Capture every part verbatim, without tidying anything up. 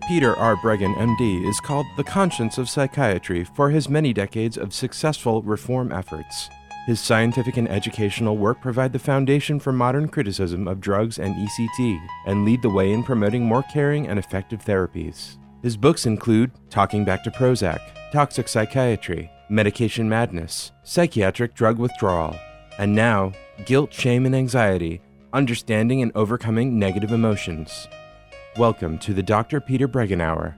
Peter R. Breggin, M D, is called the conscience of psychiatry for his many decades of successful reform efforts. His scientific and educational work provide the foundation for modern criticism of drugs and E C T, and lead the way in promoting more caring and effective therapies. His books include Talking Back to Prozac, Toxic Psychiatry, Medication Madness, Psychiatric Drug Withdrawal, and now, Guilt, Shame, and Anxiety, Understanding and Overcoming Negative Emotions. Welcome to the Doctor Peter Breggin Hour.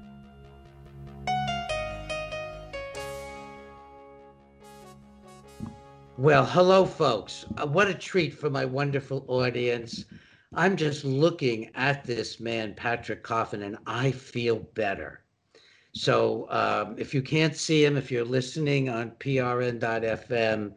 Well, hello, folks. Uh, what a treat for my wonderful audience. I'm just looking at this man, Patrick Coffin, and I feel better. So um, if you can't see him, if you're listening on P R N dot F M,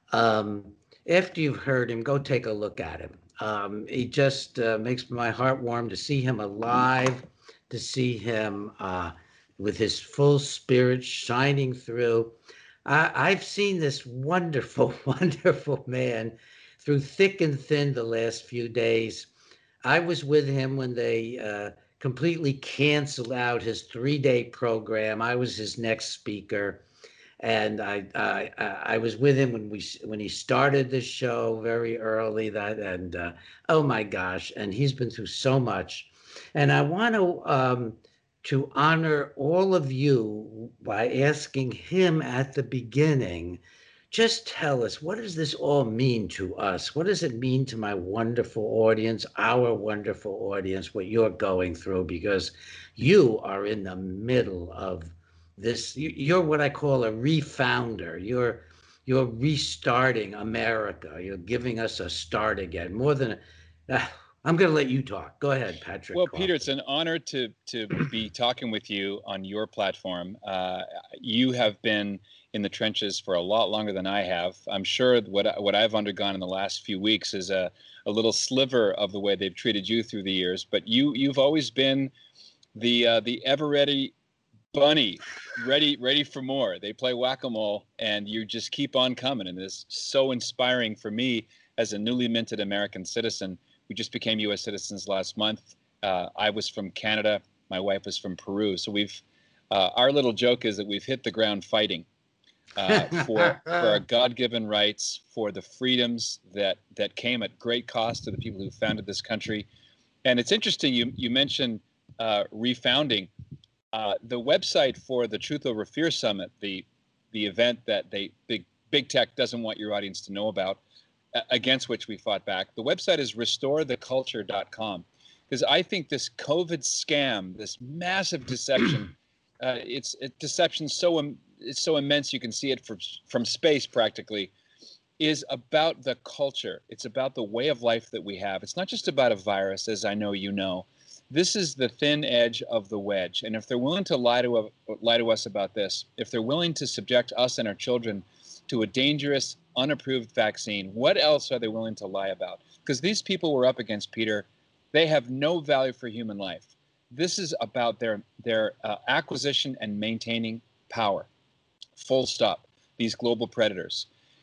um, after you've heard him, go take a look at him. Um, he just uh, makes my heart warm to see him alive, to see him uh, with his full spirit shining through. I, I've seen this wonderful, wonderful man through thick and thin the last few days. I was with him when they uh, completely canceled out his three-day program. I was his next speaker. And I, I I was with him when we when he started the show very early. That and uh, oh my gosh, and he's been through so much, and I want to um, to honor all of you by asking him at the beginning. Just tell us, what does this all mean to us? What does it mean to my wonderful audience, our wonderful audience, what you're going through? Because you are in the middle of this. You're what I call a refounder. You're you're restarting America. You're giving us a start again. More than uh, I'm going to let you talk. Go ahead, Patrick. Well, Coffin. Peter, it's an honor to to be talking with you on your platform. Uh, you have been in the trenches for a lot longer than I have. I'm sure what what I've undergone in the last few weeks is a a little sliver of the way they've treated you through the years. But you you've always been the uh, the ever ready bunny, ready ready for more. They play whack-a-mole, and you just keep on coming, and it's so inspiring for me as a newly minted American citizen. We just became U S citizens last month. Uh, I was from Canada. My wife was from Peru. So we've uh, our little joke is that we've hit the ground fighting uh, for for our God-given rights, for the freedoms that that came at great cost to the people who founded this country. And it's interesting you you mentioned uh, refounding. Uh, the website for the Truth Over Fear Summit, the the event that they big big tech doesn't want your audience to know about, uh, against which we fought back. The website is restore the culture dot com, because I think this COVID scam, this massive deception, uh, it's it, deception so um, it's so immense you can see it from from space practically, is about the culture. It's about the way of life that we have. It's not just about a virus, as I know you know. This is the thin edge of the wedge. And if they're willing to lie to, uh, lie to us about this, if they're willing to subject us and our children to a dangerous, unapproved vaccine, what else are they willing to lie about? Because these people we're up against, Peter, they have no value for human life. This is about their, their uh, acquisition and maintaining power. Full stop. These global predators.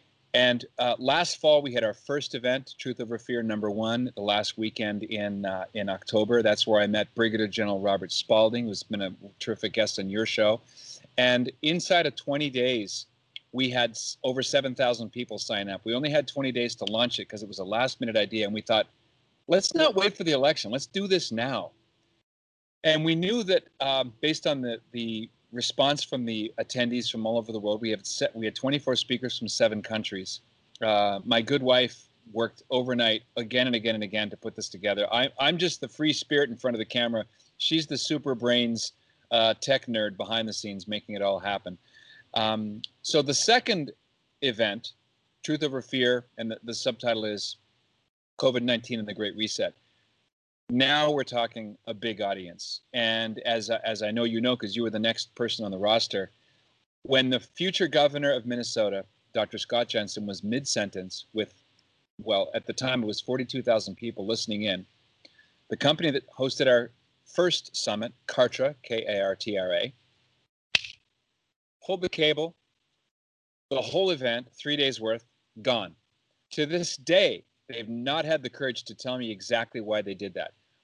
And uh, last fall, we had our first event, Truth Over Fear number one, the last weekend in uh, in October. That's where I met Brigadier General Robert Spalding, who's been a terrific guest on your show. And inside of twenty days, we had over seven thousand people sign up. We only had twenty days to launch it because it was a last-minute idea. And we thought, let's not wait for the election. Let's do this now. And we knew that um, based on the the response from the attendees from all over the world. We have set, we had twenty-four speakers from seven countries. Uh, my good wife worked overnight again and again and again to put this together. I, I'm just the free spirit in front of the camera. She's the super brains uh, tech nerd behind the scenes making it all happen. Um, so the second event, Truth Over Fear, and the, the subtitle is COVID nineteen and the Great Reset. Now we're talking a big audience. And as, as I know you know, because you were the next person on the roster, when the future governor of Minnesota, Doctor Scott Jensen, was mid-sentence with, well, at the time it was forty-two thousand people listening in, the company that hosted our first summit, Kartra, K A R T R A, pulled the cable, the whole event, three days worth, gone. To this day, they've not had the courage to tell me exactly why they did that.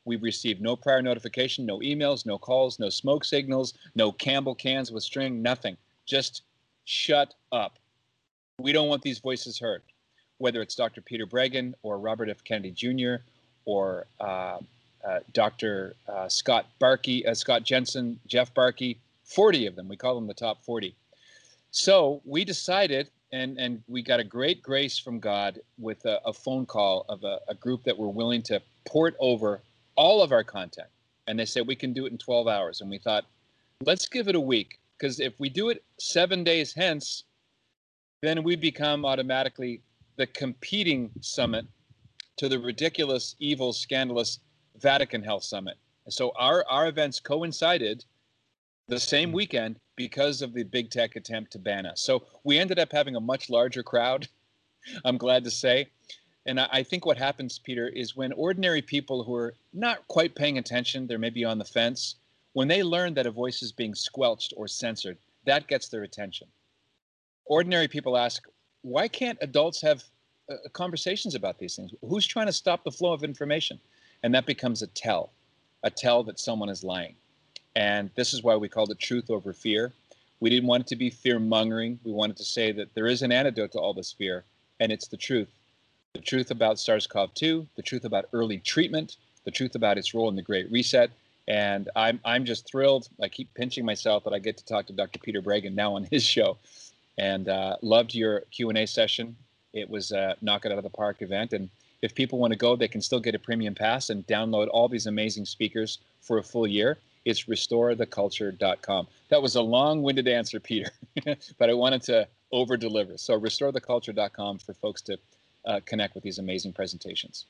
We've received no prior notification, no emails, no calls, no smoke signals, no Campbell cans with string, nothing. Just shut up. We don't want these voices heard, whether it's Doctor Peter Breggin or Robert F. Kennedy Junior or uh, uh, Doctor Uh, Scott Barkey, uh, Scott Jensen, Jeff Barkey, forty of them. We call them the top forty. So we decided, and, and we got a great grace from God with a, a phone call of a, a group that were willing to port over all of our content. And they said, we can do it in twelve hours. And we thought, let's give it a week. Because if we do it seven days hence, then we become automatically the competing summit to the ridiculous, evil, scandalous Vatican Health Summit. And so our, our events coincided the same weekend because of the big tech attempt to ban us. So we ended up having a much larger crowd, I'm glad to say. And I, I think what happens, Peter, is when ordinary people who are not quite paying attention, they're maybe on the fence, when they learn that a voice is being squelched or censored, that gets their attention. Ordinary people ask, why can't adults have uh, conversations about these things? Who's trying to stop the flow of information? And that becomes a tell, a tell that someone is lying. And this is why we called it truth over fear. We didn't want it to be fear-mongering. We wanted to say that there is an antidote to all this fear, and it's the truth. The truth about SARS-CoV two, the truth about early treatment, the truth about its role in the Great Reset. And I'm, I'm just thrilled. I keep pinching myself that I get to talk to Doctor Peter Breggin now on his show. And uh, loved your Q and A session. It was a knock it out of the park event. And if people want to go, they can still get a premium pass and download all these amazing speakers for a full year. It's restore the culture dot com. That was a long-winded answer, Peter, but I wanted to over-deliver. So restore the culture dot com for folks to uh, connect with these amazing presentations.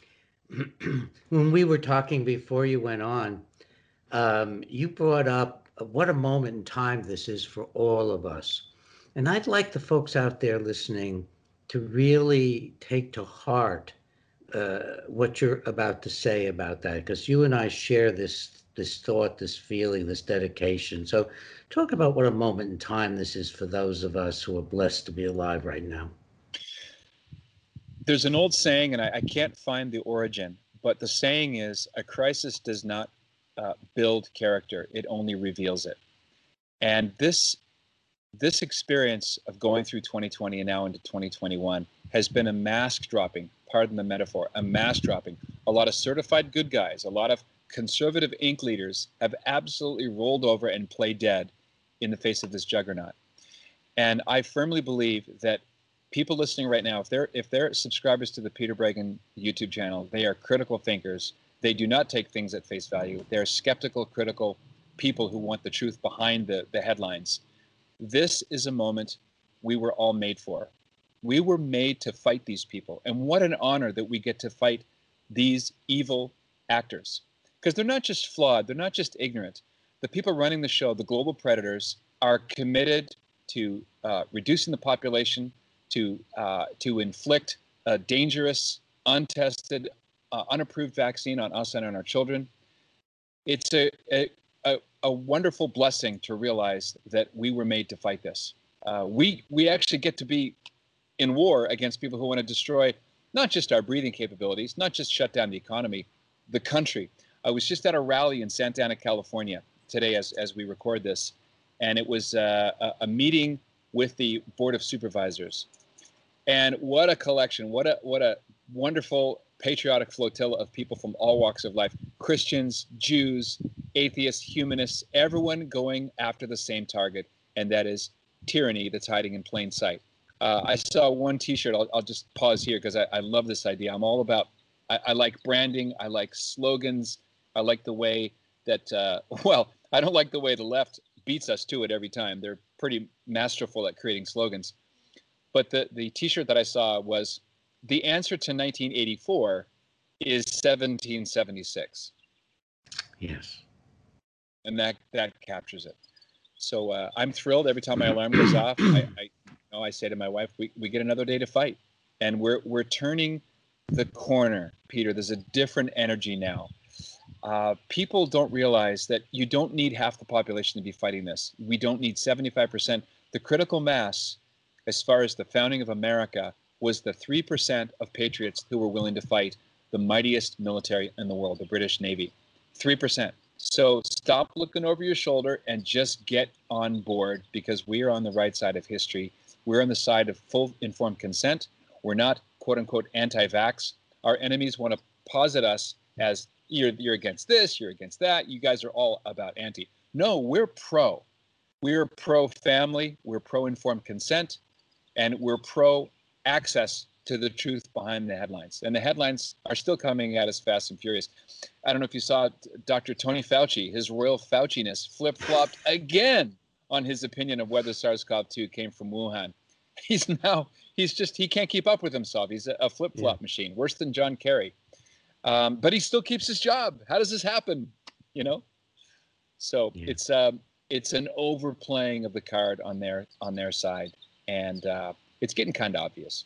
When we were talking before you went on, um, you brought up what a moment in time this is for all of us. And I'd like the folks out there listening to really take to heart uh, what you're about to say about that, because you and I share this this thought, this feeling, this dedication. So talk about what a moment in time this is for those of us who are blessed to be alive right now. There's an old saying, and I, I can't find the origin, but the saying is, a crisis does not uh, build character, it only reveals it. And this This experience of going through twenty twenty and now into twenty twenty-one has been a mask dropping, pardon the metaphor, a mask dropping. A lot of certified good guys, a lot of conservative ink leaders have absolutely rolled over and played dead in the face of this juggernaut. And I firmly believe that people listening right now, if they're if they're subscribers to the Peter Breggin YouTube channel, they are critical thinkers. They do not take things at face value. They're skeptical, critical people who want the truth behind the, the headlines. This is a moment we were all made for. We were made to fight these people. And what an honor that we get to fight these evil actors. Because they're not just flawed, they're not just ignorant. The people running the show, the global predators, are committed to uh, reducing the population, to, uh, to inflict a dangerous, untested, uh, unapproved vaccine on us and on our children. It's a, a A, a wonderful blessing to realize that we were made to fight this. Uh, we we actually get to be in war against people who want to destroy not just our breathing capabilities, not just shut down the economy, the country. I was just at a rally in Santa Ana, California today as, as we record this, and it was uh, a, a meeting with the Board of Supervisors. And what a collection, what a what a wonderful patriotic flotilla of people from all walks of life, Christians, Jews, atheists, humanists, everyone going after the same target, and that is tyranny that's hiding in plain sight. Uh, I saw one T-shirt. I'll, I'll just pause here because I, I love this idea. I'm all about, I, I like branding. I like slogans. I like the way that, uh, well, I don't like the way the left beats us to it every time. They're pretty masterful at creating slogans. But the, the T-shirt that I saw was, the answer to nineteen eighty-four is seventeen seventy-six. Yes. And that, that captures it. So uh, I'm thrilled every time my alarm goes off. I, I, you know, I say to my wife, we, we get another day to fight. And we're, we're turning the corner, Peter. There's a different energy now. Uh, people don't realize that you don't need half the population to be fighting this. We don't need seventy-five percent. The critical mass, as far as the founding of America, was the three percent of patriots who were willing to fight the mightiest military in the world, the British Navy. three percent. So stop looking over your shoulder and just get on board, because we are on the right side of history. We're on the side of full informed consent. We're not, quote unquote, anti-vax. Our enemies want to posit us as you're, you're against this, you're against that. You guys are all about anti. No, we're pro. We're pro-family. We're pro-informed consent. And we're pro-access to the truth behind the headlines. And the headlines are still coming at us fast and furious. I don't know if you saw Doctor Tony Fauci, his royal Fauciness flip-flopped again on his opinion of whether SARS-CoV two came from Wuhan. He's now, he's just, he can't keep up with himself. He's a, a flip-flop yeah. machine, worse than John Kerry. Um, but he still keeps his job. How does this happen? You know? So yeah. it's um, it's an overplaying of the card on their, on their side. And uh, it's getting kind of obvious.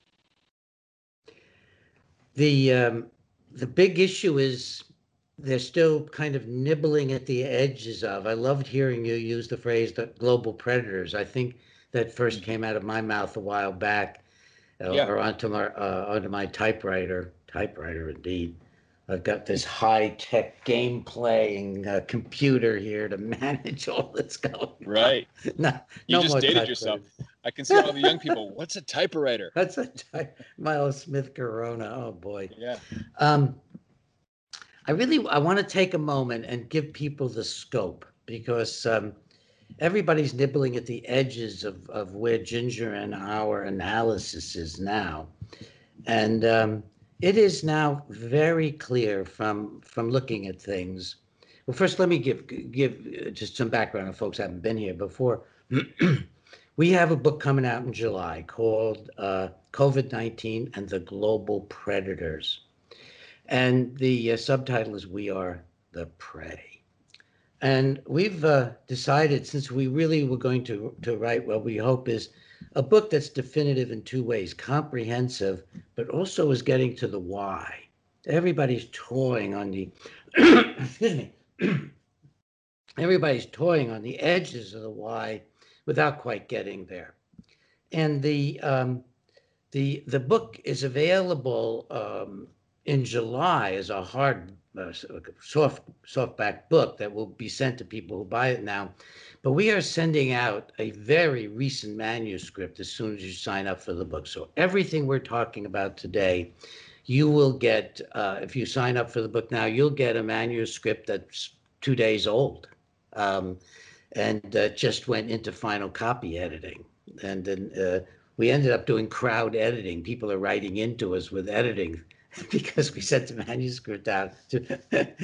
The um, the big issue is they're still kind of nibbling at the edges of. I loved hearing you use the phrase "the global predators." I think that first came out of my mouth a while back, uh, yeah. or onto my uh, onto my typewriter. Typewriter, indeed. I've got this high-tech game-playing uh, computer here to manage all that's going on. Right. No, you no just more dated yourself. I can see all the young people. What's a typewriter? That's a type. Miles Smith Corona. Oh boy. Yeah. Um, I really I want to take a moment and give people the scope, because um, everybody's nibbling at the edges of of where Ginger and our analysis is now, and um, it is now very clear from from looking at things. Well, first, let me give give just some background if folks haven't been here before. We have a book coming out in July called uh, COVID nineteen and the Global Predators. And the uh, subtitle is We Are the Prey. And we've uh, decided, since we really were going to, to write what we hope is a book that's definitive in two ways, comprehensive, but also is getting to the why. Everybody's toying on the, excuse me, everybody's toying on the edges of the why without quite getting there. And the um, the the book is available um, in July as a hard, uh, soft softback book that will be sent to people who buy it now. But we are sending out a very recent manuscript as soon as you sign up for the book. So everything we're talking about today, you will get, uh, if you sign up for the book now, you'll get a manuscript that's two days old. Um, and uh, just went into final copy editing. And then uh, we ended up doing crowd editing. People are writing into us with editing because we sent the manuscript out to,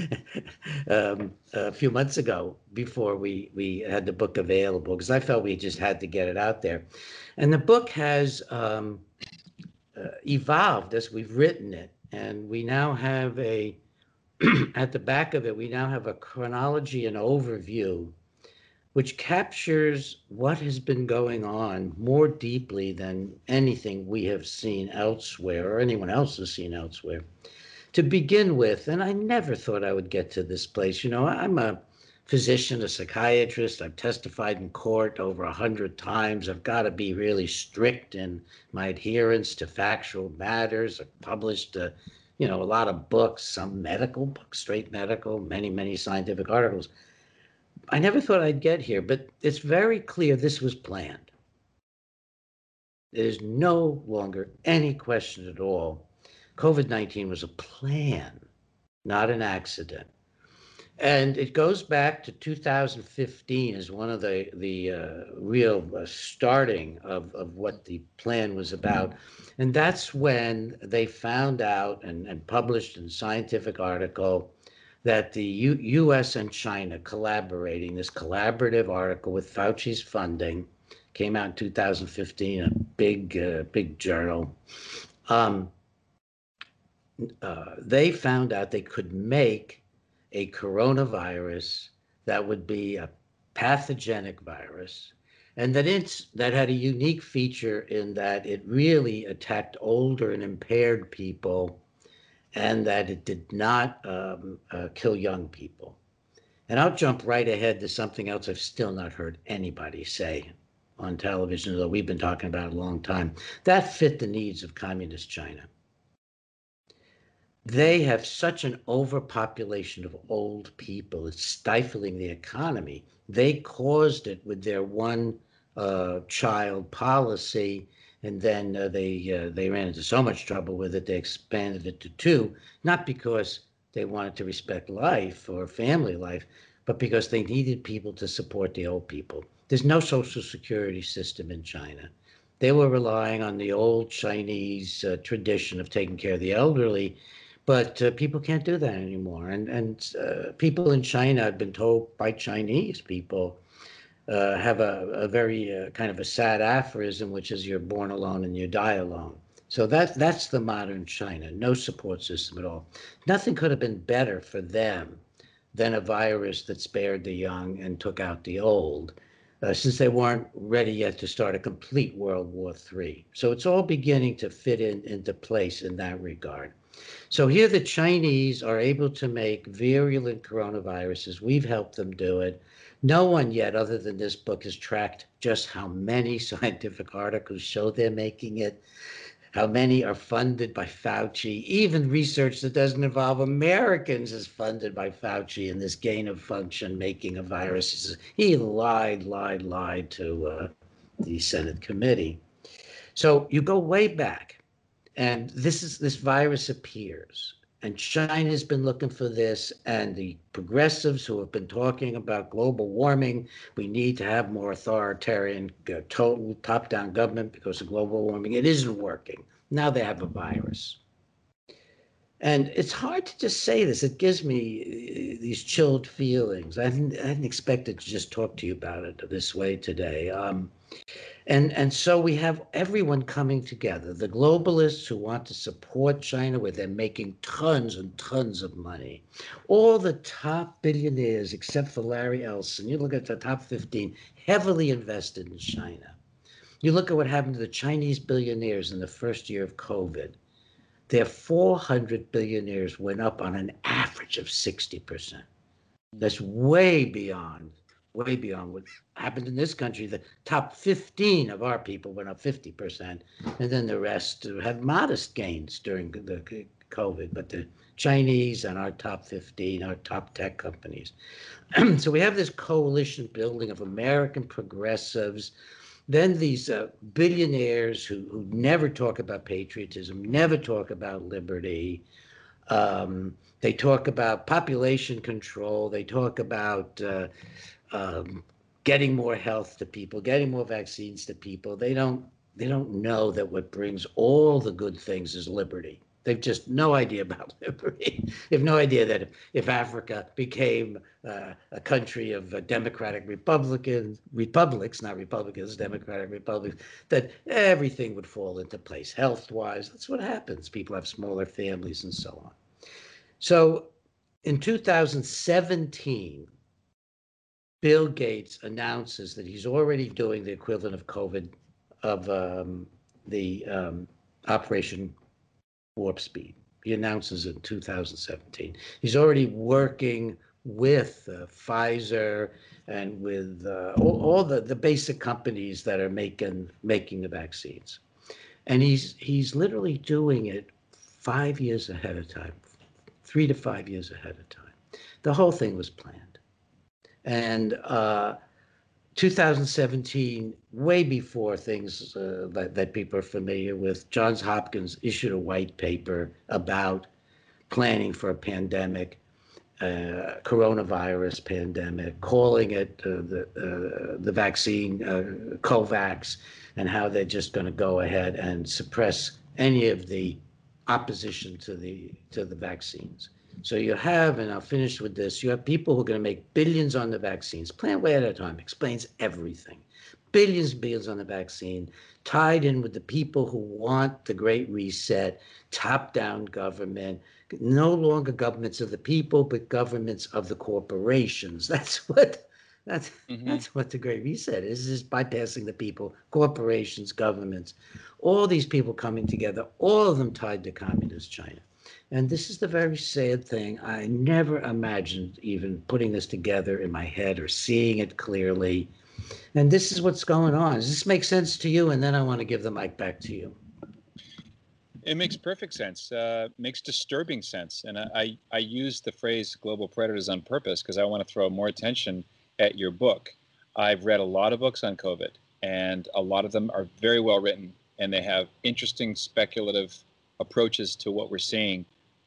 um, a few months ago before we, we had the book available, because I felt we just had to get it out there. And the book has um, uh, evolved as we've written it. And we now have a, at the back of it, we now have a chronology and overview which captures what has been going on more deeply than anything we have seen elsewhere or anyone else has seen elsewhere. To begin with, and I never thought I would get to this place, you know, I'm a physician, a psychiatrist, I've testified in court over a hundred times, I've got to be really strict in my adherence to factual matters, I've published, uh, you know, a lot of books, some medical books, straight medical, many, many scientific articles. I never thought I'd get here, but it's very clear this was planned. There's no longer any question at all. COVID nineteen was a plan, not an accident. And it goes back to two thousand fifteen as one of the, the uh, real uh, starting of, of what the plan was about. And that's when they found out and, and published in a scientific article that the U U.S. and China collaborating, this collaborative article with Fauci's funding, came out in two thousand fifteen, a big, uh, big journal. Um, uh, they found out they could make a coronavirus that would be a pathogenic virus, and that it's that had a unique feature in that it really attacked older and impaired people, and that it did not um, uh, kill young people. And I'll jump right ahead to something else I've still not heard anybody say on television, although we've been talking about it a long time. That fit the needs of communist China. they have such an overpopulation of old people. It's stifling the economy. They caused it with their one uh, child policy, and then uh, they uh, they ran into so much trouble with it. They expanded it to two, not because they wanted to respect life or family life, but because they needed people to support the old people. There's no social security system in China. They were relying on the old Chinese uh, tradition of taking care of the elderly, but uh, people can't do that anymore. And and uh, people in China have been told by Chinese people uh, have a, a very uh, kind of a sad aphorism, which is you're born alone and you die alone. So that that's the modern China. No support system at all. Nothing could have been better for them than a virus that spared the young and took out the old, uh, since they weren't ready yet to start a complete World War Three. So it's all beginning to fit in into place in that regard. So here the Chinese are able to make virulent coronaviruses. We've helped them do it. No one yet, other than this book, has tracked just how many scientific articles show they're making it, how many are funded by Fauci. Even research that doesn't involve Americans is funded by Fauci in this gain of function making of viruses. He lied, lied, lied to uh, the Senate committee. So you go way back, and this is this virus appears, and China's been looking for this, and the progressives who have been talking about global warming, we need to have more authoritarian, uh, total top-down government because of global warming. It isn't working. Now they have a virus. And it's hard to just say this. It gives me uh, these chilled feelings. I didn't, I didn't expect to just talk to you about it this way today. Um, and and so we have everyone coming together. The globalists who want to support China, where they're making tons and tons of money. All the top billionaires, except for Larry Ellison, you look at the top fifteen, heavily invested in China. You look at what happened to the Chinese billionaires in the first year of COVID. Their four hundred billionaires went up on an average of sixty percent. That's way beyond, way beyond what happened in this country. The top fifteen of our people went up fifty percent, and then the rest had modest gains during the COVID. But the Chinese and our top fifteen, our top tech companies. So we have this coalition building of American progressives, then these uh, billionaires who, who never talk about patriotism, never talk about liberty. Um, they talk about population control. They talk about uh, um, getting more health to people, getting more vaccines to people. They don't. They don't know that what brings all the good things is liberty. They've just no idea about liberty. They have no idea that if, if Africa became uh, a country of uh, democratic Republicans, republics, not Republicans, democratic republics, that everything would fall into place health-wise. That's what happens. People have smaller families and so on. So in two thousand seventeen, Bill Gates announces that he's already doing the equivalent of COVID, of um, the um, Operation Warp Speed. He announces it in two thousand seventeen. He's already working with uh, Pfizer and with uh, all, all the, the basic companies that are making making the vaccines. And he's he's literally doing it five years ahead of time, three to five years ahead of time. The whole thing was planned. And uh, two thousand seventeen, way before things uh, that, that people are familiar with, Johns Hopkins issued a white paper about planning for a pandemic, uh, coronavirus pandemic, calling it uh, the uh, the vaccine uh, COVAX, and how they're just going to go ahead and suppress any of the opposition to the to the vaccines. So you have, and I'll finish with this, you have people who are going to make billions on the vaccines. Plan way at a time, explains everything. Billions and billions on the vaccine, tied in with the people who want the Great Reset, top-down government, no longer governments of the people, but governments of the corporations. That's what that's mm-hmm. that's what the Great Reset is, is bypassing the people, corporations, governments, all these people coming together, all of them tied to communist China. And this is the very sad thing. I never imagined even putting this together in my head or seeing it clearly. And this is what's going on. Does this make sense to you? And then I want to give the mic back to you. It makes perfect sense. Uh, makes disturbing sense. And I, I, I use the phrase global predators on purpose because I want to throw more attention at your book. I've read a lot of books on COVID, and a lot of them are very well written, and they have interesting speculative approaches to what we're seeing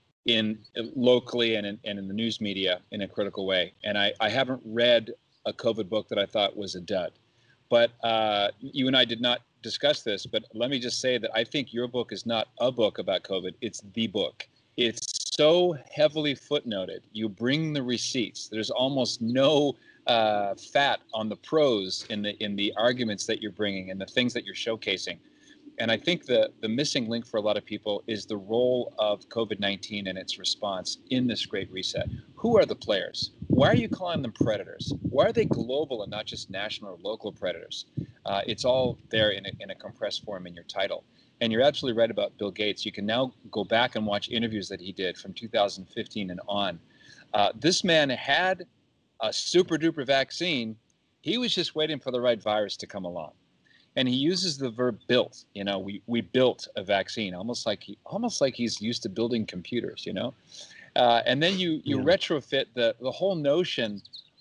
in locally and in, and in the news media in a critical way. And I, I haven't read a COVID book that I thought was a dud. But uh, you and I did not discuss this, but let me just say that I think your book is not a book about COVID. It's the book. It's so heavily footnoted. You bring the receipts. There's almost no uh, fat on the prose in the in the arguments that you're bringing and the things that you're showcasing. And I think the, the missing link for a lot of people is the role of COVID nineteen and its response in this Great Reset. Who are the players? Why are you calling them predators? Why are they global and not just national or local predators? Uh, it's all there in a, in a compressed form in your title. And you're absolutely right about Bill Gates. You can now go back and watch interviews that he did from two thousand fifteen and on. Uh, this man had a super duper vaccine. He was just waiting for the right virus to come along. And he uses the verb built. You know, we, we built a vaccine, almost like he, almost like he's used to building computers. You know, uh, and then you you yeah. retrofit the the whole notion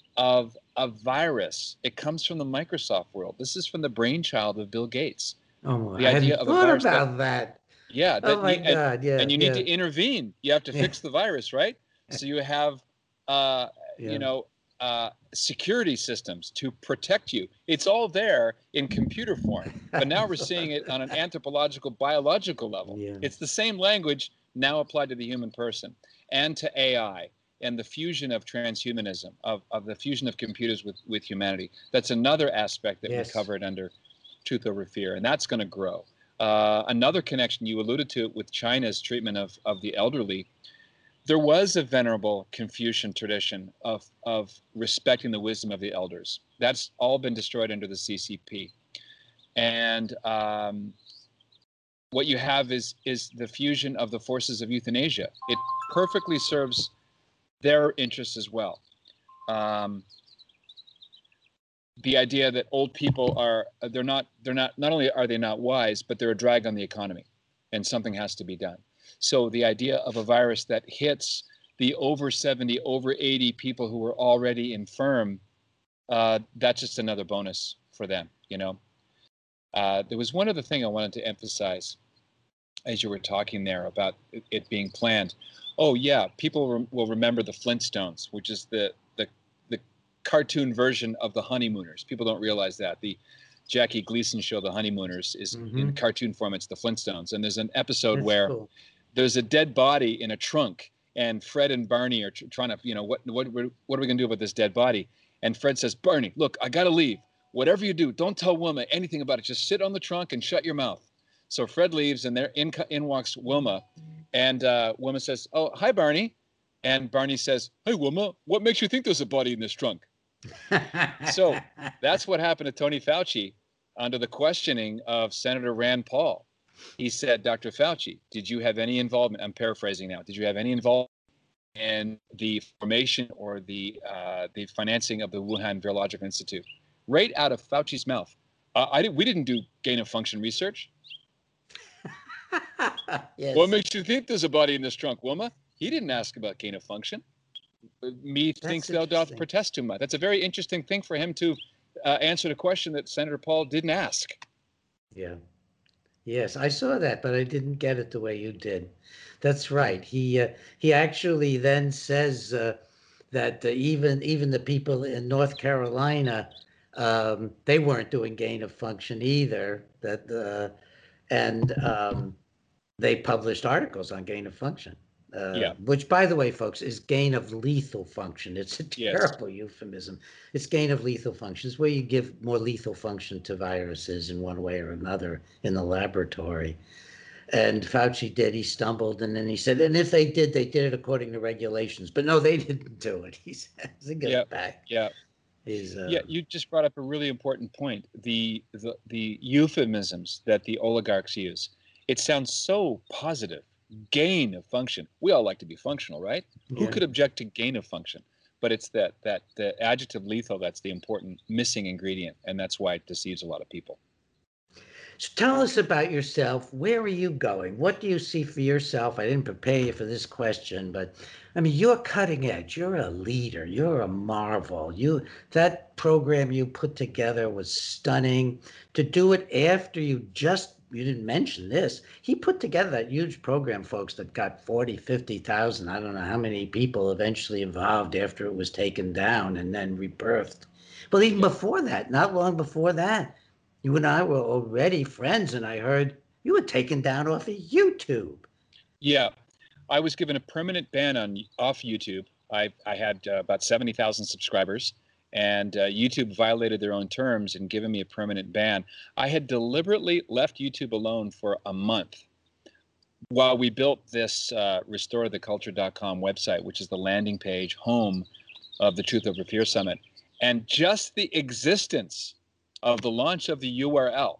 of a virus. It comes from the Microsoft world. This is from the brainchild of Bill Gates. Oh, the I idea of a virus. About that, that. Yeah. That oh my you, God. And, yeah. And you yeah. need to intervene. You have to fix yeah. the virus, right? So you have, uh, yeah. you know. Uh, security systems to protect you. It's all there in computer form, but now we're seeing it on an anthropological, biological level. Yeah. It's the same language now applied to the human person and to A I and the fusion of transhumanism, of, of the fusion of computers with, with humanity. That's another aspect that yes. we covered under Truth Over Fear, and that's going to grow. Uh, another connection, you alluded to it with China's treatment of, of the elderly. There was a venerable Confucian tradition of, of respecting the wisdom of the elders. That's all been destroyed under the C C P. And um, what you have is, is the fusion of the forces of euthanasia. It perfectly serves their interests as well. Um, the idea that old people are, they're not, they're not, not only are they not wise, but they're a drag on the economy, and something has to be done. So the idea of a virus that hits the over seventy, over eighty people who were already infirm, uh, that's just another bonus for them, you know. Uh, there was one other thing I wanted to emphasize as you were talking there about it, it being planned. Oh, yeah, people re- will remember the Flintstones, which is the, the, the cartoon version of the Honeymooners. People don't realize that. The Jackie Gleason show, The Honeymooners, is mm-hmm. in cartoon form. It's the Flintstones. And there's an episode that's where cool. there's a dead body in a trunk, and Fred and Barney are tr- trying to, you know, what what what are we going to do about this dead body? And Fred says, Barney, look, I got to leave. Whatever you do, don't tell Wilma anything about it. Just sit on the trunk and shut your mouth. So Fred leaves, and there in, in walks Wilma. And uh, Wilma says, oh, hi, Barney. And Barney says, hey, Wilma, what makes you think there's a body in this trunk? So that's what happened to Tony Fauci under the questioning of Senator Rand Paul. He said, Doctor Fauci, did you have any involvement? I'm paraphrasing now. Did you have any involvement in the formation or the uh, the financing of the Wuhan Virological Institute? Right out of Fauci's mouth. Uh, I didn't. We didn't do gain of function research. Yes. What makes you think there's a body in this trunk, Wilma? He didn't ask about gain of function. Methinks thou doth protest too much. That's a very interesting thing for him to uh, answer the question that Senator Paul didn't ask. Yeah. Yes, I saw that, but I didn't get it the way you did. That's right. He uh, he actually then says uh, that uh, even even the people in North Carolina, um, they weren't doing gain of function either. That uh, and um, they published articles on gain of function. Uh, yeah. Which, by the way, folks, is gain of lethal function. It's a terrible yes. euphemism. It's gain of lethal function. It's where you give more lethal function to viruses in one way or another in the laboratory. And Fauci did. He stumbled, and then he said, and if they did, they did it according to regulations. But no, they didn't do it. He says, "Get yeah. it back." Yeah. He's, uh, yeah. You just brought up a really important point. The, the the euphemisms that the oligarchs use. It sounds so positive. Gain of function. We all like to be functional, right? Yeah. Who could object to gain of function? But it's that that the adjective lethal that's the important missing ingredient, and that's why it deceives a lot of people. So tell us about yourself. Where are you going? What do you see for yourself? I didn't prepare you for this question, but I mean, you're cutting edge. You're a leader. You're a marvel. You that program you put together was stunning. To do it after you just you didn't mention this. He put together that huge program, folks, that got forty, fifty thousand. I don't know how many people eventually involved after it was taken down and then rebirthed. But even Yeah. before that, not long before that, you and I were already friends, and I heard you were taken down off of YouTube. Yeah, I was given a permanent ban on off YouTube. I I had uh, about seventy thousand subscribers, and uh, YouTube violated their own terms and given me a permanent ban. I had deliberately left YouTube alone for a month while we built this uh, restore the culture dot com website, which is the landing page home of the Truth Over Fear Summit. And just the existence of the launch of the U R L,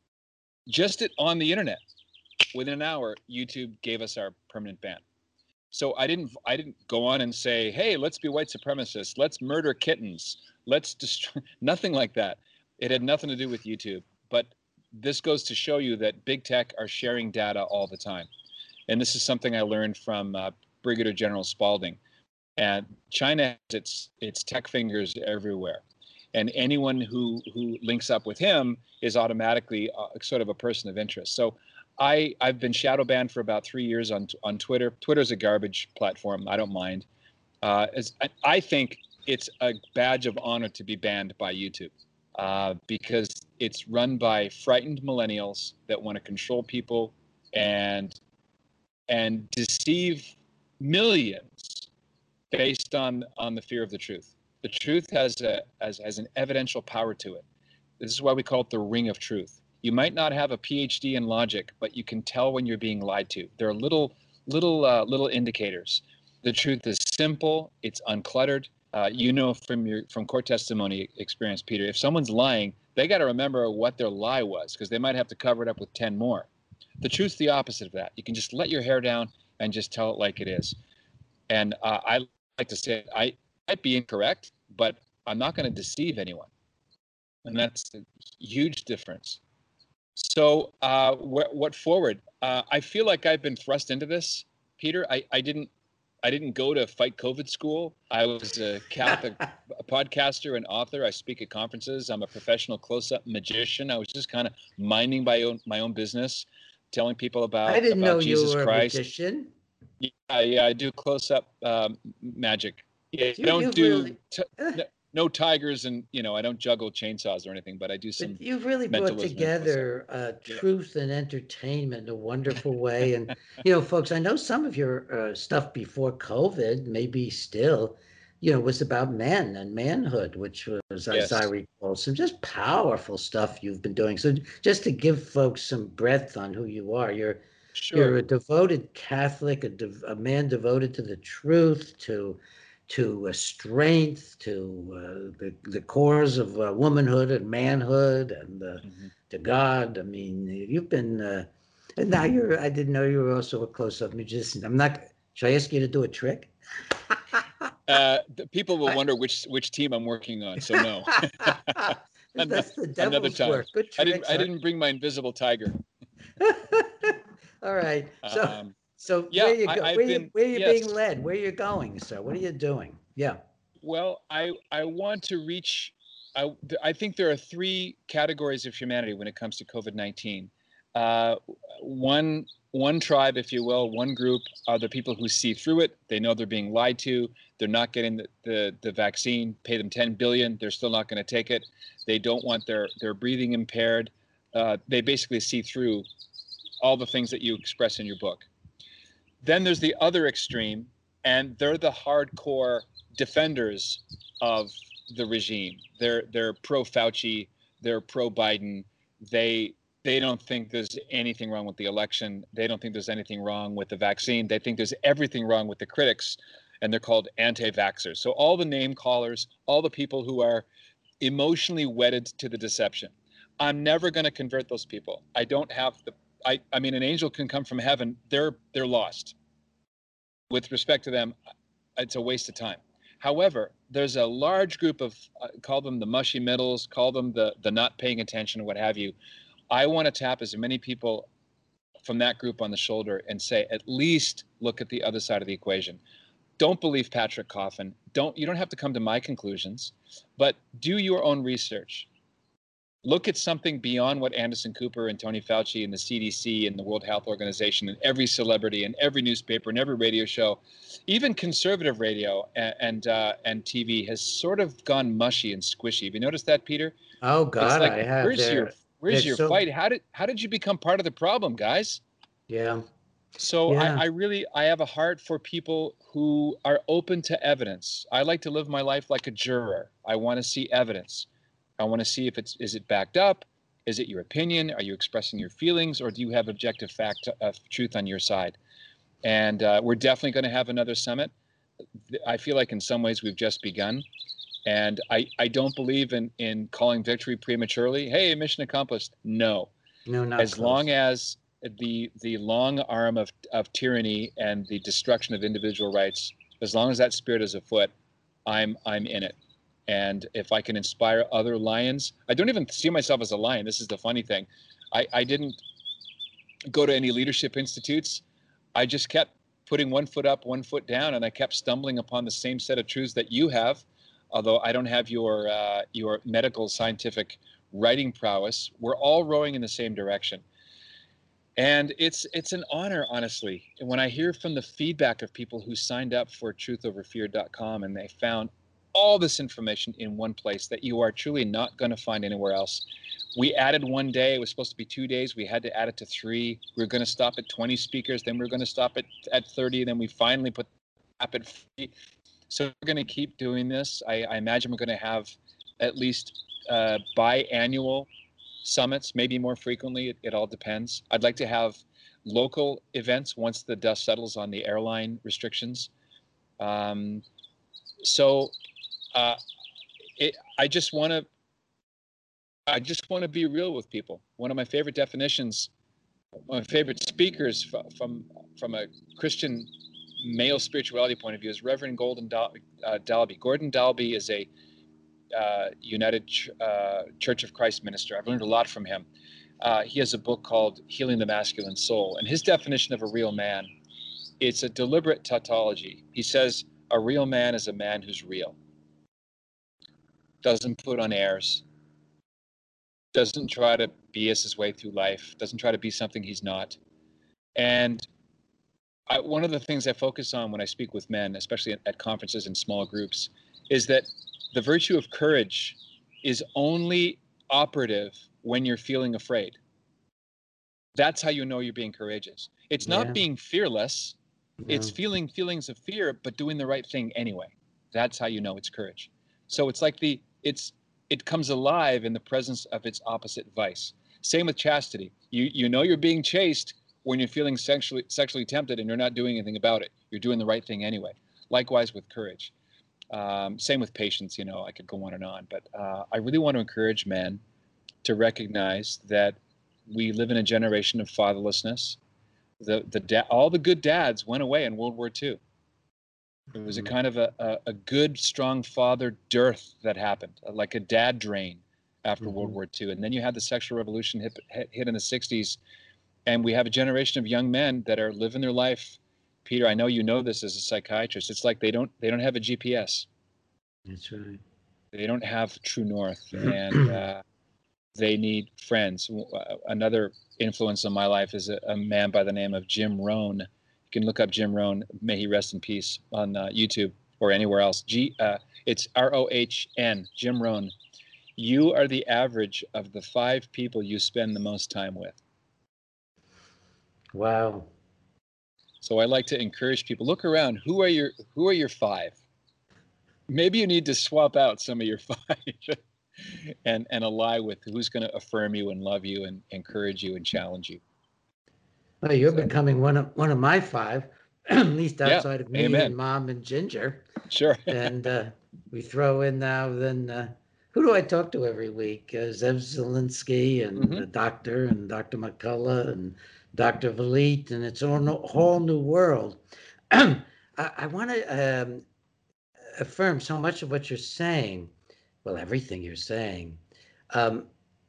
just it on the internet, within an hour, YouTube gave us our permanent ban. So I didn't I didn't go on and say, hey, let's be white supremacists, let's murder kittens, let's destroy, nothing like that. It had nothing to do with YouTube. But this goes to show you that big tech are sharing data all the time. And this is something I learned from uh, Brigadier General Spalding. And China has its, its tech fingers everywhere. And anyone who, who links up with him is automatically uh, sort of a person of interest. So I, I've been shadow banned for about three years on on Twitter. Twitter's a garbage platform. I don't mind. Uh, as, I, I think it's a badge of honor to be banned by YouTube uh, because it's run by frightened millennials that want to control people and and deceive millions based on on the fear of the truth. The truth has a has, has an evidential power to it. This is why we call it the ring of truth. You might not have a P H D in logic, but you can tell when you're being lied to. There are little, little, uh, little indicators. The truth is simple. It's uncluttered. Uh, you know from your from court testimony experience, Peter, if someone's lying, they got to remember what their lie was because they might have to cover it up with ten more. The truth's the opposite of that. You can just let your hair down and just tell it like it is. And uh, I like to say I might be incorrect, but I'm not going to deceive anyone. And that's a huge difference. So uh, wh- what forward? Uh, I feel like I've been thrust into this, Peter. I, I didn't I didn't go to fight COVID school. I was a Catholic a podcaster and author. I speak at conferences. I'm a professional close-up magician. I was just kind of minding my own my own business, telling people about I didn't about know you Jesus were a Christ. magician. Yeah, yeah, I do close-up um, magic. Yeah, I You, don't you've do really, t- no, no tigers and you know I don't juggle chainsaws or anything, but I do some but you've really brought mentalism and close-up. together uh, Yeah. truth and entertainment in a wonderful way. And you know, folks, I know some of your uh, stuff before COVID, maybe still, you know, was about men and manhood, which was, as I Yes, recall, some just powerful stuff you've been doing. So just to give folks some breadth on who you are, you're sure. you're a devoted Catholic, a, dev- a man devoted to the truth, to to uh, strength, to uh, the the cores of uh, womanhood and manhood, and uh, Mhm. to God. I mean, you've been. Uh, and now you're. I didn't know you were also a close-up magician. I'm not. Should I ask you to do a trick? Uh, the people will I, wonder which which team I'm working on. So no, Ano- that's the another devil's time. work. Good I didn't tricks, I huh? didn't bring my invisible tiger. All right. So, Um, so yeah, where you I, go? Where I've you been where you being yes. led? Where you going, sir? What are you doing? Yeah. Well, I I want to reach. I I think there are three categories of humanity when it comes to COVID nineteen. Uh, one one tribe, if you will, one group are the people who see through it. They know they're being lied to. They're not getting the, the, the vaccine. Pay them ten billion dollars. They're still not going to take it. They don't want their their breathing impaired. Uh, they basically see through all the things that you express in your book. Then there's the other extreme, and they're the hardcore defenders of the regime. They're they're pro Fauci, they're pro Biden. They they don't think there's anything wrong with the election. They don't think there's anything wrong with the vaccine. They think there's everything wrong with the critics, and they're called anti-vaxxers. So all the name callers, all the people who are emotionally wedded to the deception. I'm never going to convert those people. I don't have the I, I mean, an angel can come from heaven. They're they're lost. With respect to them, it's a waste of time. However, there's a large group of uh, call them the mushy middles, call them the the not paying attention, what have you. I want to tap as many people from that group on the shoulder and say, at least look at the other side of the equation. Don't believe Patrick Coffin. Don't, you don't have to come to my conclusions, but do your own research. Look at something beyond what Anderson Cooper and Tony Fauci and the C D C and the World Health Organization and every celebrity and every newspaper and every radio show, even conservative radio and and, uh, and T V has sort of gone mushy and squishy. Have you noticed that, Peter? Oh God, it's like, I have. where's There, your where's your so, fight? How did how did you become part of the problem, guys? Yeah. So yeah. I, I really I have a heart for people who are open to evidence. I like to live my life like a juror. I want to see evidence. I want to see if it's is it backed up. Is it your opinion? Are you expressing your feelings, or do you have objective fact of truth on your side? And uh, we're definitely going to have another summit. I feel like in some ways we've just begun. And I, I don't believe in, in calling victory prematurely. Hey, mission accomplished. No. No, not as close. long as the the long arm of, of tyranny and the destruction of individual rights, as long as that spirit is afoot, I'm I'm in it. And if I can inspire other lions, I don't even see myself as a lion. This is the funny thing. I, I didn't go to any leadership institutes. I just kept putting one foot up, one foot down, and I kept stumbling upon the same set of truths that you have. Although I don't have your uh, your medical scientific writing prowess, we're all rowing in the same direction. And it's it's an honor, honestly. And when I hear from the feedback of people who signed up for truth over fear dot com and they found all this information in one place that you are truly not going to find anywhere else. We added one day. It was supposed to be two days. We had to add it to three. We were going to stop at twenty speakers. Then we were going to stop at, at thirty. Then we finally put up at forty. So we're going to keep doing this. I, I imagine we're going to have at least uh, biannual summits, maybe more frequently. It, it all depends. I'd like to have local events once the dust settles on the airline restrictions. Um, so uh, it, I just want to I just want to be real with people. One of my favorite definitions, one of my favorite speakers from from, from a Christian male spirituality point of view is Reverend Golden Dal- uh, Dalby. Gordon Dalby is a uh, United Ch- uh, Church of Christ minister. I've learned a lot from him. Uh, he has a book called Healing the Masculine Soul. And his definition of a real man, it's a deliberate tautology. He says a real man is a man who's real. Doesn't put on airs. Doesn't try to B S his way through life. Doesn't try to be something he's not. And I, one of the things I focus on when I speak with men, especially at, at conferences and small groups, is that the virtue of courage is only operative when you're feeling afraid. That's how you know you're being courageous. It's not Yeah. being fearless. No. It's feeling feelings of fear, but doing the right thing anyway. That's how you know it's courage. So it's like the it's it comes alive in the presence of its opposite vice. Same with chastity. You you know you're being chased when you're feeling sexually sexually tempted and you're not doing anything about it. You're doing the right thing anyway. Likewise with courage. Um, same with patience. You know, I could go on and on, but uh, I really want to encourage men to recognize that we live in a generation of fatherlessness. The the da- all the good dads went away in World War Two. It was a kind of a, a, a good, strong father dearth that happened, like a dad drain after mm-hmm. World War Two. And then you had the sexual revolution hit, hit, hit in the sixties. And we have a generation of young men that are living their life. Peter, I know you know this as a psychiatrist. It's like they don't they don't have a G P S. That's right. They don't have true north, and uh, they need friends. Another influence on my life is a, a man by the name of Jim Rohn. You can look up Jim Rohn, may he rest in peace, on uh, YouTube or anywhere else. G, uh, it's R O H N, Jim Rohn. You are the average of the five people you spend the most time with. Wow. So I like to encourage people, look around. Who are your Who are your five? Maybe you need to swap out some of your five and, and ally with who's going to affirm you and love you and encourage you and challenge you. Well, you're so, becoming one of one of my five, at least outside yeah, of me amen. and Mom and Ginger. Sure. And uh, we throw in now then, uh, who do I talk to every week? Uh, Zev Zielinski and mm-hmm. the doctor and Doctor McCullough and Doctor Valit, and it's a whole new world. I, I want to um, affirm so much of what you're saying, well, everything you're saying, um,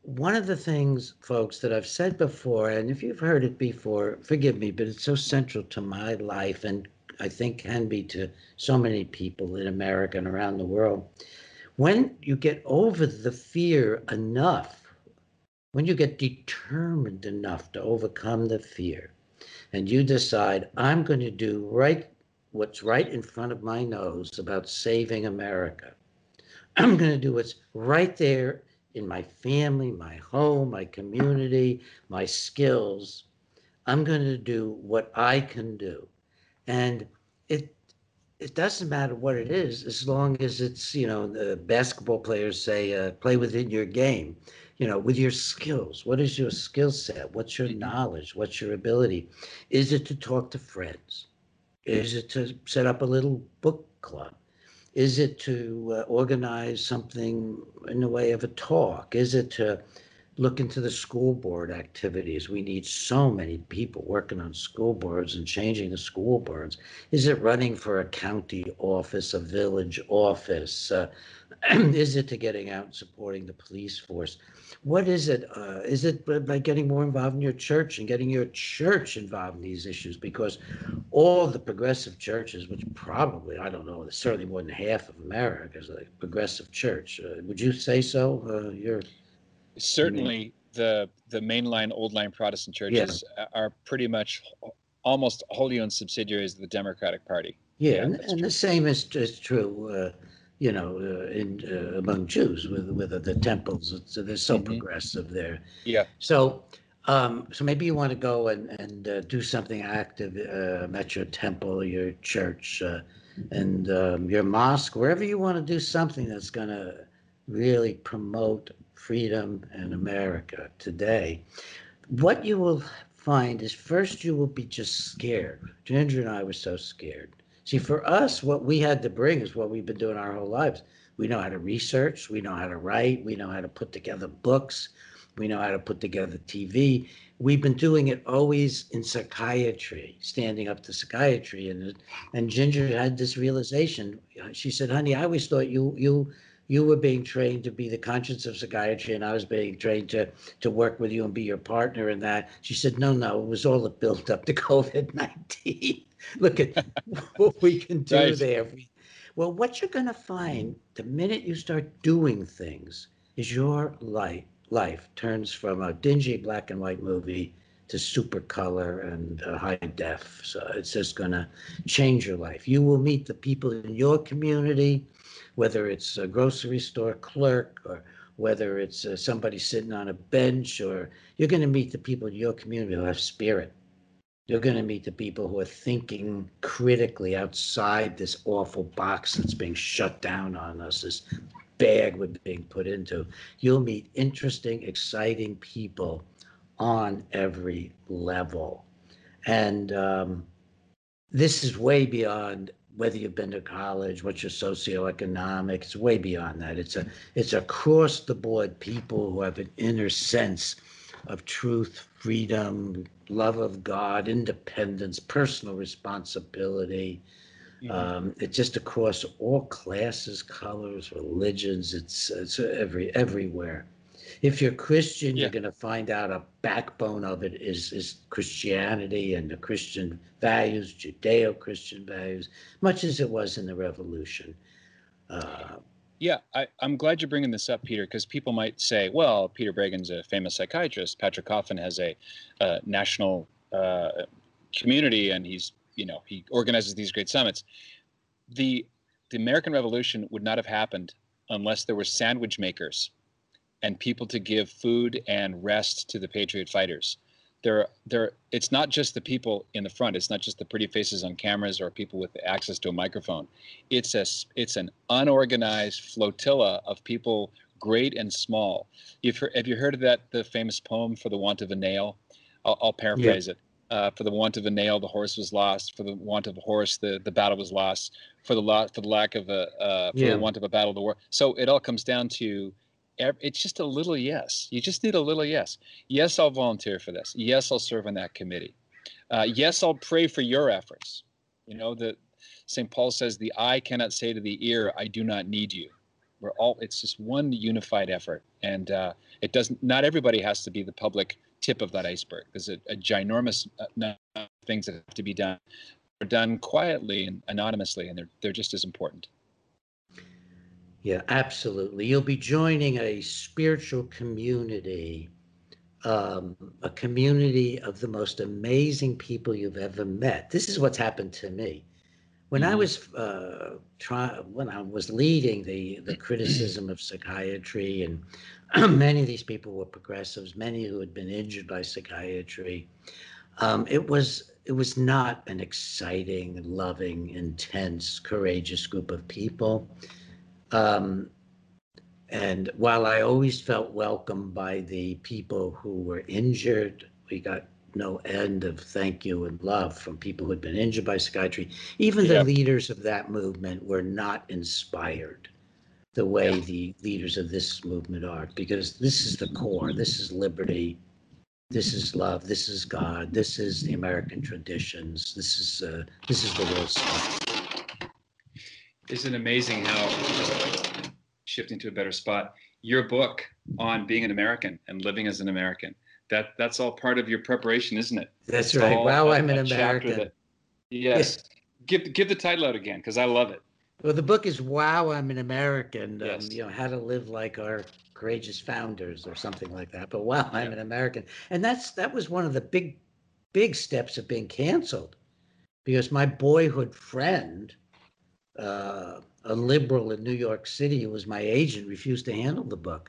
one of the things, folks, that I've said before, and if you've heard it before, forgive me, but it's so central to my life and I think can be to so many people in America and around the world. When you get over the fear enough, when you get determined enough to overcome the fear, and you decide, I'm going to do right what's right in front of my nose about saving America. I'm going to do what's right there in my family, my home, my community, my skills. I'm going to do what I can do. And it it doesn't matter what it is as long as it's, you know, the basketball players say, uh, play within your game, you know, with your skills. What is your skill set? What's your Mhm. knowledge? What's your ability? Is it to talk to friends? Is it to set up a little book club? Is it to uh, organize something in the way of a talk? Is it to look into the school board activities? We need so many people working on school boards and changing the school boards. Is it running for a county office, a village office? Uh, is it to getting out and supporting the police force? What is it? Uh, is it by getting more involved in your church and getting your church involved in these issues? Because all the progressive churches, which probably, I don't know, certainly more than half of America is a progressive church. Uh, would you say so? Uh, you're, I mean, Certainly, the the mainline old line Protestant yeah, churches are pretty much almost wholly owned subsidiaries of the Democratic Party. yeah, Yeah, and, that's and the true. same is, is true, uh, you know, uh, in uh, among Jews with with the, the temples. It's, they're so Hmm. progressive there. Yeah. So, um, so maybe you want to go and and uh, do something active uh, at your temple, your church, uh, and um, your mosque, wherever you want to do something that's going to really promote freedom in America today. What you will find is first you will be just scared. Ginger and I were so scared. See, for us, what we had to bring is what we've been doing our whole lives. We know how to research, we know how to write, we know how to put together books, we know how to put together T V. We've been doing it always in psychiatry, standing up to psychiatry. And and Ginger had this realization. She said, "Honey, I always thought you you you were being trained to be the conscience of psychiatry, and I was being trained to to work with you and be your partner in that." She said, no, no, it was all built up to COVID nineteen. Look at what we can do Right. there. Well, what you're going to find the minute you start doing things is your life, life turns from a dingy black and white movie to super color and uh, high def. So it's just going to change your life. You will meet the people in your community, whether it's a grocery store clerk or whether it's uh, somebody sitting on a bench, or you're going to meet the people in your community who have spirit. You're going to meet the people who are thinking critically outside this awful box that's being shut down on us, this bag we're being put into. You'll meet interesting, exciting people on every level. And um, this is way beyond whether you've been to college, what's your socioeconomic. It's way beyond that. It's a it's across the board people who have an inner sense of truth, freedom, love of God, independence, personal responsibility. Hmm. Um, it's just across all classes, colors, religions. It's it's every everywhere. If you're Christian, you're Yeah. going to find out a backbone of it is is Christianity and the Christian values, Judeo-Christian values, much as it was in the Revolution. Uh, Yeah, I, I'm glad you're bringing this up, Peter, because people might say, well, Peter Bregan's a famous psychiatrist. Patrick Coffin has a uh, national uh, community, and he's, you know, he organizes these great summits. The, the American Revolution would not have happened unless there were sandwich makers and people to give food and rest to the patriot fighters. There, there. It's not just the people in the front. It's not just the pretty faces on cameras or people with access to a microphone. It's a, it's an unorganized flotilla of people, great and small. You've heard, have you heard of that? The famous poem, "For the Want of a Nail." I'll, I'll yeah, paraphrase it. Uh, for the want of a nail, the horse was lost. For the want of a horse, the, the battle was lost. For the lot, for the lack of a, uh, for the yeah. want of a battle, the war. So it all comes down to, it's just a little yes. You just need a little yes. Yes, I'll volunteer for this. Yes, I'll serve on that committee. Uh, yes, I'll pray for your efforts. You know, that Saint Paul says the eye cannot say to the ear, I do not need you. we're all, it's just one unified effort. And uh, it doesn't, not everybody has to be the public tip of that iceberg. There's a, a ginormous uh, things that have to be done. They're done quietly and anonymously, and they're, they're just as important. Yeah, absolutely. You'll be joining a spiritual community, um, a community of the most amazing people you've ever met. This is what's happened to me. When mm-hmm. I was uh, try, when I was leading the the criticism of psychiatry, and many of these people were progressives, many who had been injured by psychiatry. Um, it was it was not an exciting, loving, intense, courageous group of people. Um, and while I always felt welcome by the people who were injured, we got no end of thank you and love from people who had been injured by psychiatry. Even the Yep. leaders of that movement were not inspired the way Yep. the leaders of this movement are, because this is the core. This is liberty. This is love. This is God. This is the American traditions. This is uh, this is the real stuff. Isn't it amazing how, shifting to a better spot, your book on being an American and living as an American, that that's all part of your preparation, isn't it? That's It's right. Wow, i I'm an American. That, yes. yes. Give give the title out again, because I love it. Well, the book is Wow, I'm an American. Yes. Um, you know, how to live like our courageous founders or something like that. But wow, I'm yeah. an American. And that's that was one of the big, big steps of being canceled, because my boyhood friend, uh, a liberal in New York City who was my agent, refused to handle the book.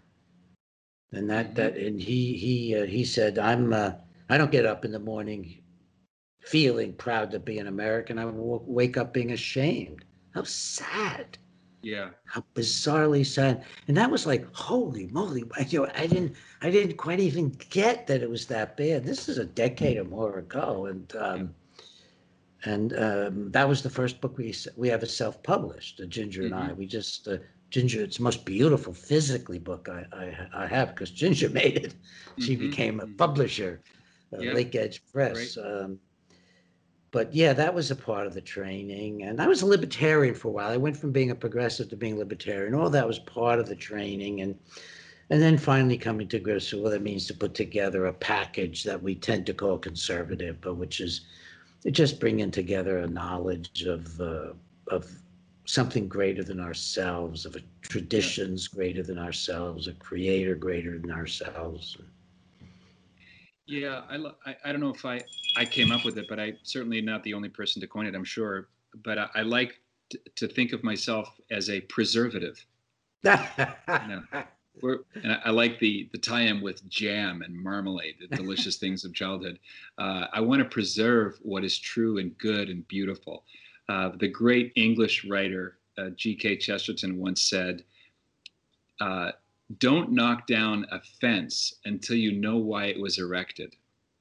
And that, mm-hmm. that and he he uh, he said, I'm uh, I don't get up in the morning feeling proud to be an American. I w- wake up being ashamed. How sad. Yeah. How bizarrely sad. And that was like, holy moly. I, you know, I didn't I didn't quite even get that it was that bad. This is a decade or more ago. And um, yeah. and um, that was the first book we we have self-published, uh, Ginger mm-hmm. and I. We just, uh, Ginger, it's the most beautiful physically book I, I, I have, because Ginger made it. She mm-hmm. became a publisher, uh, yeah. Lake Edge Press. Um, But yeah, that was a part of the training. And I was a libertarian for a while. I went from being a progressive to being a libertarian. All that was part of the training. And and then finally coming to grips with what it means to put together a package that we tend to call conservative, but which is just bringing together a knowledge of uh, of something greater than ourselves, of a traditions yeah. greater than ourselves, a creator greater than ourselves. Yeah, I, I, I don't know if I, I came up with it, but I'm certainly not the only person to coin it, I'm sure. But I, I like t- to think of myself as a preservative. you know, we're, and I, I like the, the tie-in with jam and marmalade, the delicious things of childhood. Uh, I want to preserve what is true and good and beautiful. Uh, the great English writer, uh, G K Chesterton, once said, uh, don't knock down a fence until you know why it was erected.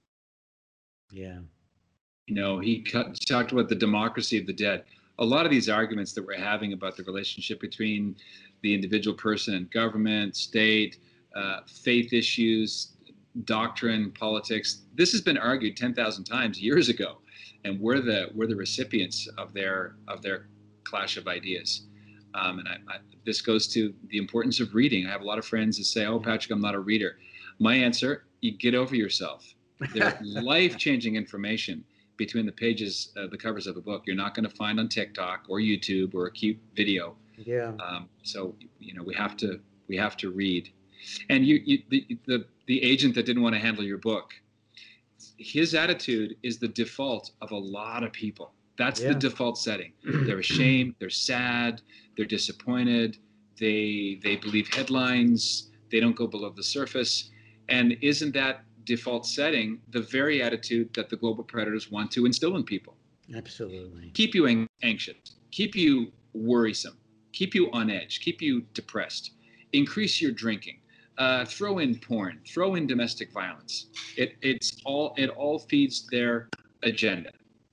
Yeah. You know, he cut, talked about the democracy of the dead. A lot of these arguments that we're having about the relationship between the individual person and government, state, uh, faith issues, doctrine, politics, this has been argued ten thousand times years ago. And we're the, we're the recipients of their, of their clash of ideas. Um, and I, I, this goes to the importance of reading. I have a lot of friends that say, oh, Patrick, I'm not a reader. My answer, you get over yourself. There's life-changing information between the pages, uh, the covers of a book, you're not going to find on TikTok or YouTube or a cute video. Yeah. Um, so, you know, we have to, we have to read. And you, you the, the, the agent that didn't want to handle your book, his attitude is the default of a lot of people. That's yeah. the default setting. They're ashamed, they're sad, they're disappointed, they they believe headlines, they don't go below the surface. And isn't that default setting the very attitude that the global predators want to instill in people? Absolutely. Keep you ang- anxious, keep you worrisome, keep you on edge, keep you depressed, increase your drinking, uh, throw in porn, throw in domestic violence. It it's all it all feeds their agenda.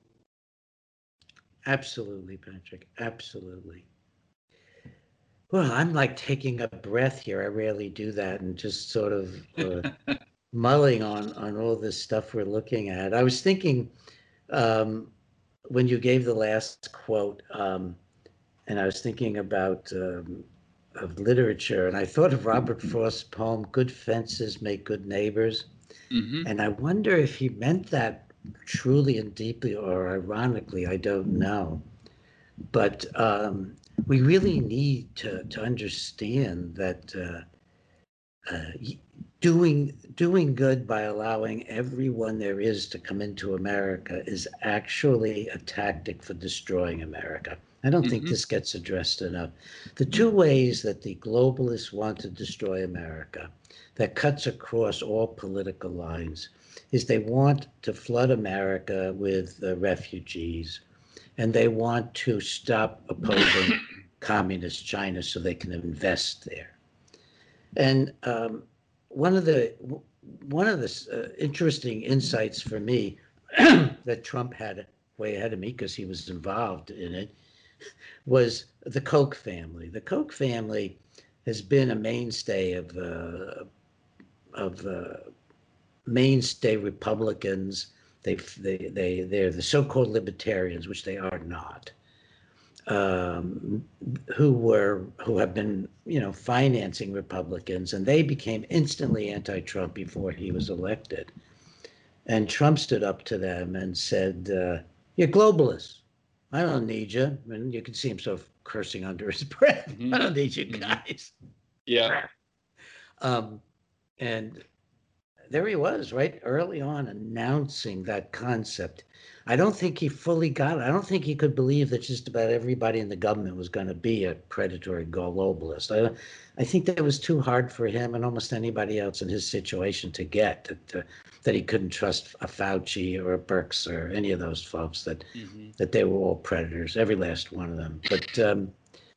Absolutely, Patrick. Absolutely. Well, I'm like taking a breath here. I rarely do that, and just sort of uh, mulling on on all this stuff we're looking at. I was thinking um, when you gave the last quote, um, and I was thinking about um, of literature, and I thought of Robert Frost's poem, Good Fences Make Good Neighbors. Mm-hmm. And I wonder if he meant that truly and deeply or ironically, I don't know. But um, we really need to, to understand that uh, uh, doing doing good by allowing everyone there is to come into America is actually a tactic for destroying America. I don't think Mm-hmm. this gets addressed enough. The two ways that the globalists want to destroy America, that cuts across all political lines, is they want to flood America with uh, refugees, and they want to stop opposing communist China so they can invest there. And um, one of the one of the uh, interesting insights for me that Trump had way ahead of me because he was involved in it was the Koch family. The Koch family has been a mainstay of uh, of uh, mainstay Republicans. They they they they're the so-called libertarians, which they are not. Um, who were who have been you know financing Republicans, and they became instantly anti-Trump before he was elected. And Trump stood up to them and said, uh, "You're globalists. I don't need you." And you can see him sort of cursing under his breath. Mm-hmm. I don't need you Mm-hmm. guys. Yeah. Um, and there he was, right early on, announcing that concept. I don't think he fully got it. I don't think he could believe that just about everybody in the government was going to be a predatory globalist. I, I think that was too hard for him and almost anybody else in his situation to get, that, uh, that he couldn't trust a Fauci or a Birx or any of those folks, that, Mm-hmm. that they were all predators, every last one of them. But um,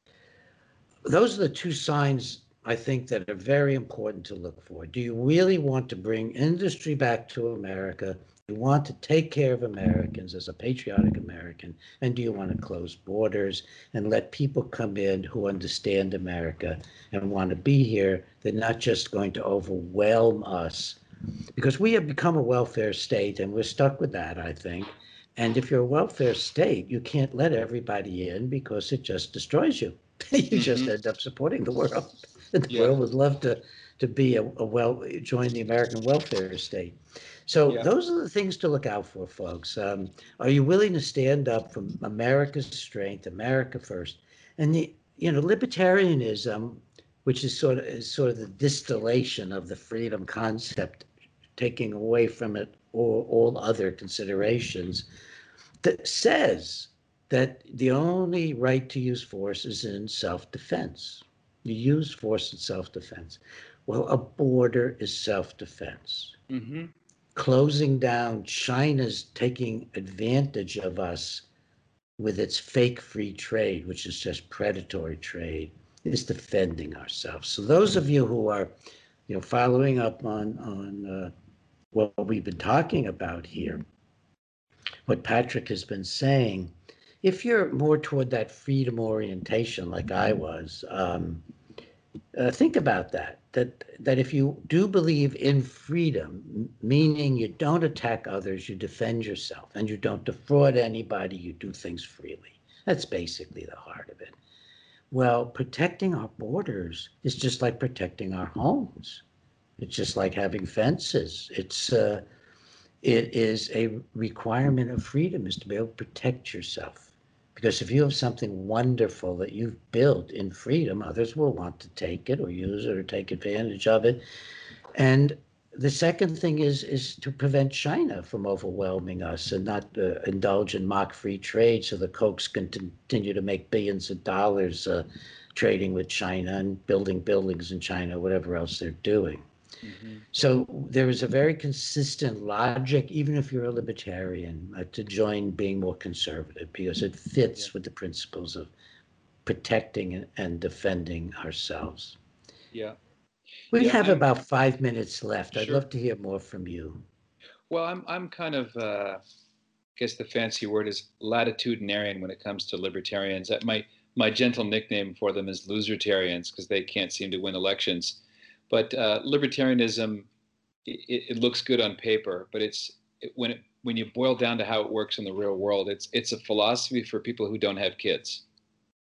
those are the two signs I think that are very important to look for. Do you really want to bring industry back to America? Do you want to take care of Americans as a patriotic American? And do you want to close borders and let people come in who understand America and want to be here? They're not just going to overwhelm us, because we have become a welfare state and we're stuck with that, I think. And if you're a welfare state, you can't let everybody in because it just destroys you. You just Mm-hmm. end up supporting the world. And the Yeah. world would love to to be a, a well join the American welfare state. So Yeah. those are the things to look out for, folks. Um, are you willing to stand up for America's strength, America first? And the you know libertarianism, which is sort of is sort of the distillation of the freedom concept, taking away from it all, all other considerations, that says that the only right to use force is in self-defense. You use force in self-defense. Well, a border is self-defense. Mm-hmm. Closing down China's taking advantage of us with its fake free trade, which is just predatory trade, is defending ourselves. So those of you who are, you know, following up on on uh, what we've been talking about here, what Patrick has been saying, if you're more toward that freedom orientation, like I was, um, uh, think about that. That that if you do believe in freedom, meaning you don't attack others, you defend yourself, and you don't defraud anybody, you do things freely. That's basically the heart of it. Well, protecting our borders is just like protecting our homes. It's just like having fences. It's uh, it is a requirement of freedom, is to be able to protect yourself. Because if you have something wonderful that you've built in freedom, others will want to take it or use it or take advantage of it. And the second thing is is to prevent China from overwhelming us and not uh, indulge in mock free trade, so the Kochs can continue to make billions of dollars uh, trading with China and building buildings in China, whatever else they're doing. Mm-hmm. So there is a very consistent logic, even if you're a libertarian, uh, to join being more conservative, because it Yeah. fits with the principles of protecting and defending ourselves. Yeah. We Yeah. have I'm about five minutes left. I'd sure. love to hear more from you. Well, I'm I'm kind of uh, I guess the fancy word is latitudinarian when it comes to libertarians. That my my gentle nickname for them is losertarians because they can't seem to win elections. But uh, libertarianism, it, it looks good on paper, but it's it, when it, when you boil down to how it works in the real world, it's it's a philosophy for people who don't have kids.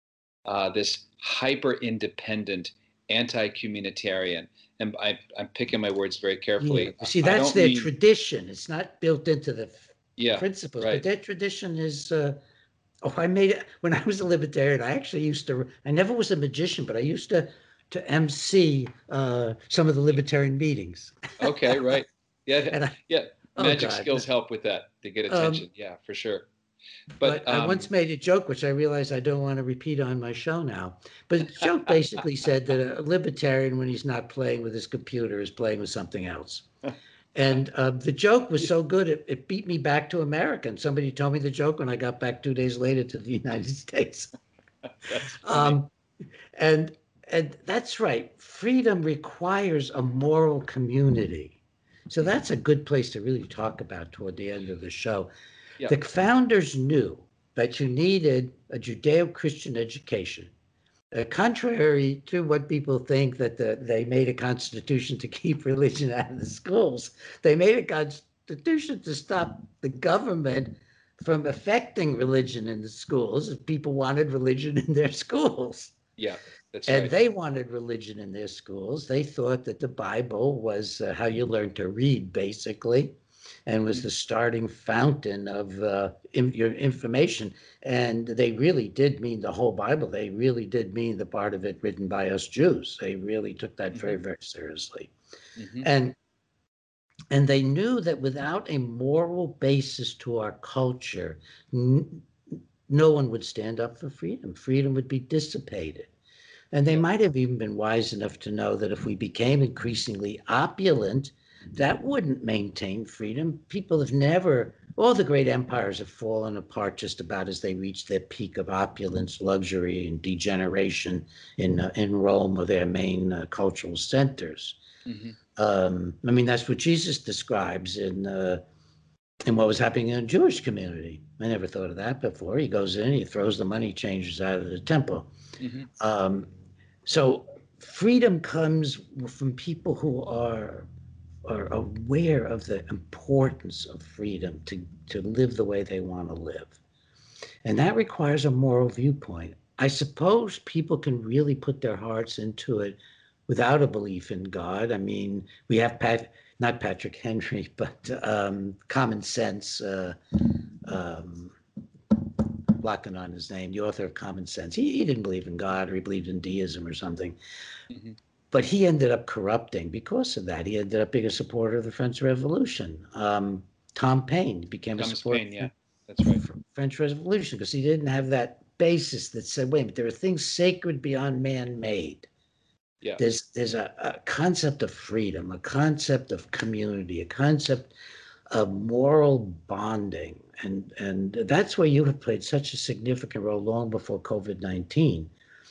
uh, this hyper-independent, anti-communitarian. And I, I'm picking my words very Yeah. carefully. See, I that's don't their mean, tradition. It's not built into the f- yeah, principles, but right. their tradition is. Uh, oh, I made it when I was a libertarian. I actually used to. I never was a magician, but I used to to M C uh, some of the libertarian meetings. Okay, right. Yeah, And I, yeah. oh Magic God. skills help with that to get Um, attention. Yeah, for sure. But But I um, once made a joke, which I realize I don't want to repeat on my show now. But the joke basically said that a libertarian, when he's not playing with his computer, is playing with something else. And uh, the joke was so good, it, it beat me back to America. And somebody told me the joke when I got back two days later to the United States. that's funny. Um, and and that's right. Freedom requires a moral community. So that's a good place to really talk about toward the end of the show. Yeah. The founders knew that you needed a Judeo-Christian education. Uh, contrary to what people think that the, they made a constitution to keep religion out of the schools, they made a constitution to stop the government from affecting religion in the schools if people wanted religion in their schools. Yeah, that's And right. they wanted religion in their schools. They thought that the Bible was uh, how you learn to read, basically, and was the starting fountain of uh, in, your information. And they really did mean the whole Bible. They really did mean the part of it written by us Jews. They really took that very, Mm-hmm. very seriously. Mm-hmm. And and they knew that without a moral basis to our culture, n- no one would stand up for freedom. Freedom would be dissipated. And they Yeah. might have even been wise enough to know that if we became increasingly opulent, that wouldn't maintain freedom. People have never, all the great empires have fallen apart just about as they reach their peak of opulence, luxury, and degeneration in, uh, in Rome or their main uh, cultural centers. Mm-hmm. Um, I mean, that's what Jesus describes in uh, in what was happening in a Jewish community. I never thought of that before. He goes in, he throws the money changers out of the temple. Mm-hmm. Um, so freedom comes from people who are are aware of the importance of freedom to, to live the way they want to live. And that requires a moral viewpoint. I suppose people can really put their hearts into it without a belief in God. I mean, we have Pat, not Patrick Henry, but um, Common Sense, uh, um, blocking on his name, the author of Common Sense. He, he didn't believe in God, or he believed in deism or something. Mm-hmm. But he ended up corrupting because of that. He ended up being a supporter of the French Revolution. Um, Tom Paine became Thomas a supporter Paine, of yeah, the that's right. French Revolution because he didn't have that basis that said, wait a minute, there are things sacred beyond man-made. Yeah. There's there's a, a concept of freedom, a concept of community, a concept of moral bonding. And, and that's where you have played such a significant role long before COVID nineteen.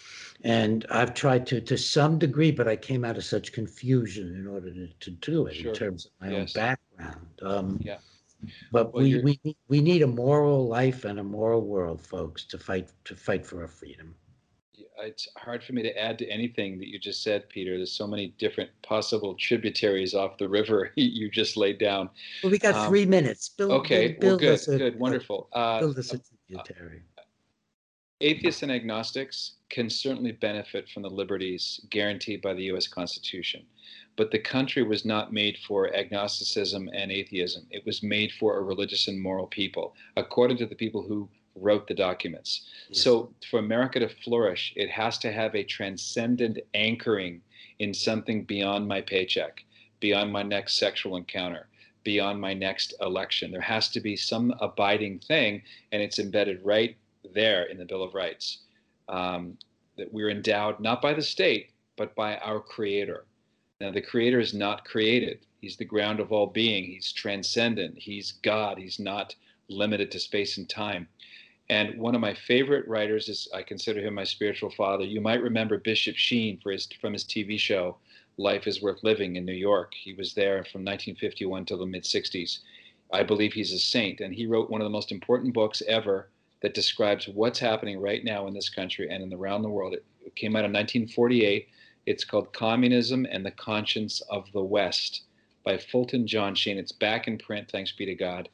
And I've tried to, to some degree, but I came out of such confusion in order to, to do it Sure. in terms of my own Yes. background. Um, Yeah. but Well, we, you're, we need- we need a moral life and a moral world, folks, to fight to fight for our freedom. it's hard for me to add to anything that you just said, Peter. There's so many different possible tributaries off the river you just laid down. Well, we got Um, three minutes. Build, okay. build, Well, build good. us a, Good. a Wonderful. Uh, build us a uh, tributary. Atheists and agnostics can certainly benefit from the liberties guaranteed by the U S Constitution. But the country was not made for agnosticism and atheism. It was made for a religious and moral people, according to the people who wrote the documents. Yes. So for America to flourish, it has to have a transcendent anchoring in something beyond my paycheck, beyond my next sexual encounter, beyond my next election. There has to be some abiding thing, and it's embedded right there in the Bill of Rights, um, that we're endowed not by the state, but by our Creator. Now, the Creator is not created. He's the ground of all being. He's transcendent. He's God. He's not limited to space and time. And one of my favorite writers is, I consider him my spiritual father. You might remember Bishop Sheen for his, from his T V show, Life is Worth Living in New York. He was there from nineteen fifty-one till the mid sixties. I believe he's a saint. And he wrote one of the most important books ever that describes what's happening right now in this country and in around the world. It, it came out in nineteen forty-eight. It's called Communism and the Conscience of the West by Fulton John Sheen. It's back in print, thanks be to God.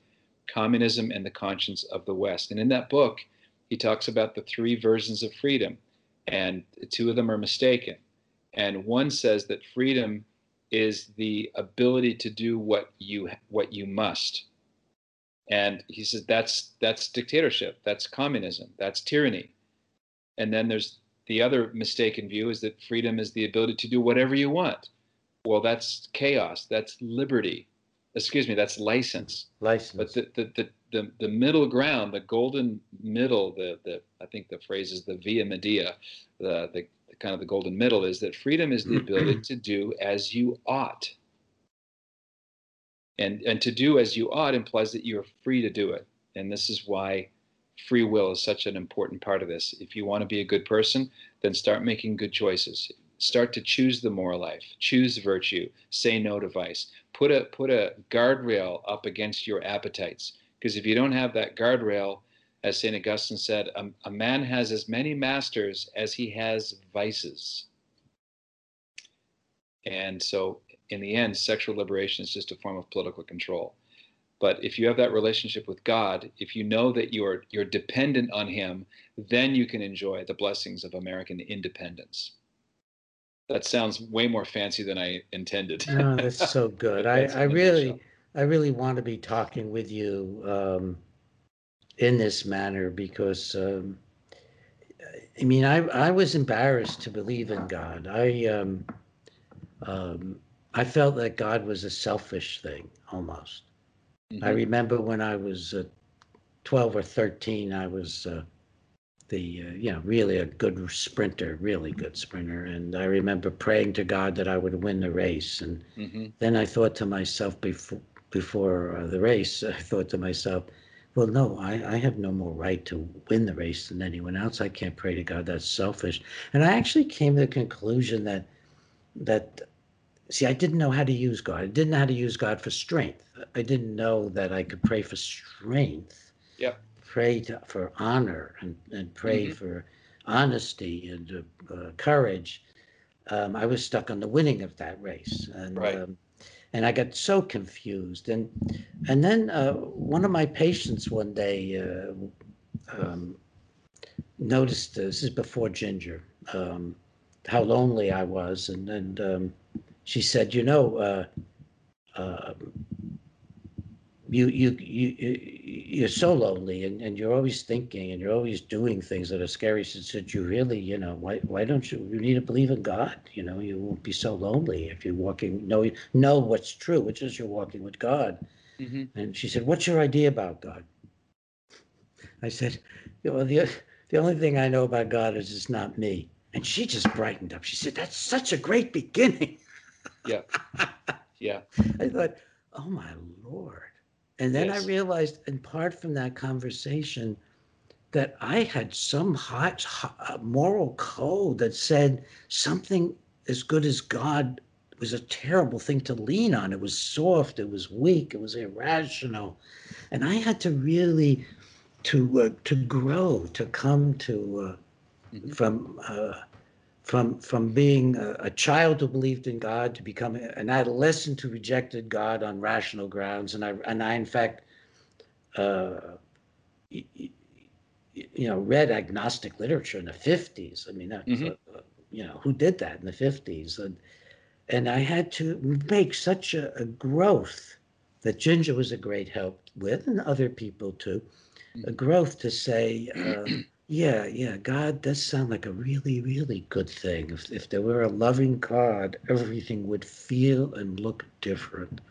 Communism and the Conscience of the West. And in that book, he talks about the three versions of freedom. and two of them are mistaken. And one says that freedom is the ability to do what you what you must. And he says that's that's dictatorship, that's communism, that's tyranny. And then there's the other mistaken view is that freedom is the ability to do whatever you want. Well, that's chaos, that's liberty. Excuse me, that's license. License. But the the the the, the middle ground, the golden middle, the the I think the phrase is the via media, the the kind of the golden middle is that freedom is the ability to do as you ought. And, and to do as you ought implies that you're free to do it. And this is why free will is such an important part of this. If you want to be a good person, then start making good choices. Start to choose the moral life, choose virtue, say no to vice. Put a, put a guardrail up against your appetites. Because if you don't have that guardrail, as Saint Augustine said, a, a man has as many masters as he has vices. And so in the end, sexual liberation is just a form of political control. But if you have that relationship with God, if you know that you're you're dependent on him, then you can enjoy the blessings of American independence. That sounds way more fancy than I intended. No, that's so good. I, I really, I really want to be talking with you um, in this manner because, um, I mean, I I was embarrassed to believe in God. I um, um, I felt that God was a selfish thing almost. Mm-hmm. I remember when I was uh, twelve or thirteen, I was uh, the, uh, you know, really a good sprinter, really good sprinter. And I remember praying to God that I would win the race. And mm-hmm. then I thought to myself before, before uh, the race, I thought to myself, well, no, I, I have no more right to win the race than anyone else. I can't pray to God. That's selfish. And I actually came to the conclusion that, that, see, I didn't know how to use God. I didn't know how to use God for strength. I didn't know that I could pray for strength. Yeah. Pray to, for honor and, and pray mm-hmm. for honesty and uh, courage. Um, I was stuck on the winning of that race. And, right. um, and I got so confused. And, and then uh, one of my patients one day uh, um, noticed, uh, this is before Ginger, um, how lonely I was. And, and um, she said, you know, uh, uh, you, you, you, you're so lonely and, and you're always thinking and you're always doing things that are scary. She said, you really, you know, why, why don't you, you need to believe in God? You know, you won't be so lonely if you're walking, know, know what's true, which is you're walking with God. Mm-hmm. And she said, what's your idea about God? I said, well, the, the only thing I know about God is it's not me. And she just brightened up. She said, that's such a great beginning. Yeah. Yeah. I thought, oh my Lord. And then yes. I realized, in part from that conversation, that I had some hot, hot moral code that said something as good as God was a terrible thing to lean on. It was soft, it was weak, it was irrational. And I had to really, to uh, to grow, to come to, uh, mm-hmm. from... Uh, From from being a, a child who believed in God to become an adolescent who rejected God on rational grounds, and I and I in fact, uh, you, you know, read agnostic literature in the fifties. I mean, that, mm-hmm. uh, you know, who did that in the fifties? And and I had to make such a, a growth that Ginger was a great help with, and other people too, mm-hmm. a growth to say. Uh, Yeah, yeah, God does sound like a really, really good thing. If if there were a loving God, everything would feel and look different.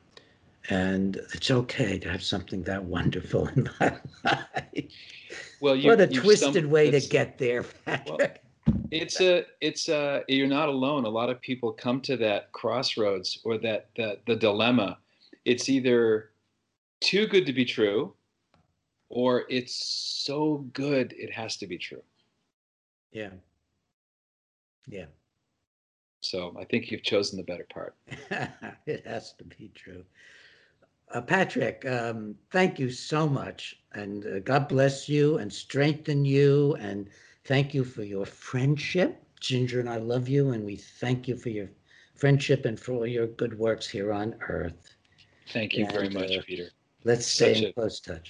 And it's okay to have something that wonderful in my life. Well, you, what a twisted way to get there, Patrick. Well, it's a, it's a, you're not alone. A lot of people come to that crossroads or that, that the dilemma. It's either too good to be true, or it's so good it has to be true. Yeah. Yeah. So I think you've chosen the better part. It has to be true. Uh, Patrick, um, thank you so much. And uh, God bless you and strengthen you. And thank you for your friendship. Ginger and I love you. And we thank you for your friendship and for all your good works here on earth. Thank you and, very much, uh, Peter. Let's stay Such in a, close touch.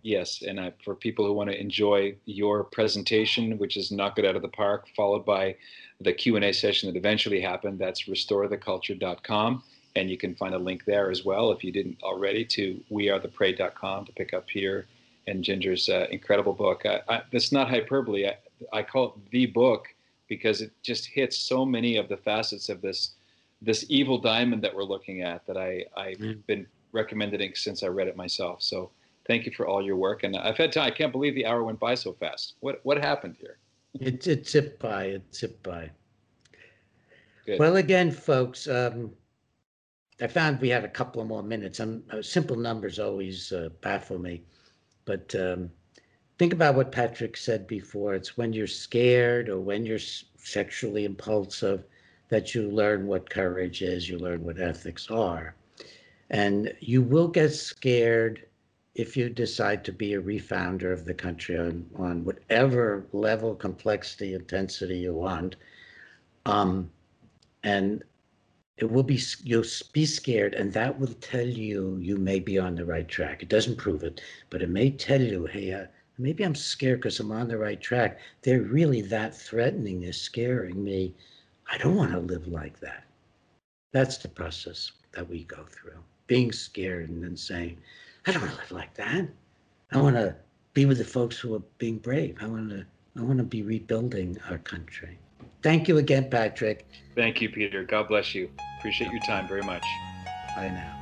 yes, and I, for people who want to enjoy your presentation, which is knock it out of the park, followed by the Q and A session that eventually happened, that's restore the culture dot com. And you can find a link there as well, if you didn't already, to we are the prey dot com to pick up Peter and Ginger's uh, incredible book. I, I, that's not hyperbole. I, I call it the book because it just hits so many of the facets of this this evil diamond that we're looking at that I, I've mm. been recommending it since I read it myself. So thank you for all your work. And I've had time. I can't believe the hour went by so fast. What what happened here? It, it zipped by. It zipped by. Good. Well, again, folks, um, I found we had a couple of more minutes. I'm, uh, simple numbers always uh, baffle me. But um, think about what Patrick said before. It's when you're scared or when you're sexually impulsive that you learn what courage is, you learn what ethics are. And you will get scared if you decide to be a refounder of the country on, on whatever level, complexity, intensity you want. Um, and it will be, you'll be scared, and that will tell you you may be on the right track. It doesn't prove it, but it may tell you, hey, uh, maybe I'm scared because I'm on the right track. They're really that threatening, they're scaring me. I don't want to live like that. That's the process that we go through. Being scared and then saying, I don't want to live like that. I want to be with the folks who are being brave. I want to, I want to be rebuilding our country. Thank you again, Patrick. Thank you, Peter. God bless you. Appreciate your time very much. Bye now.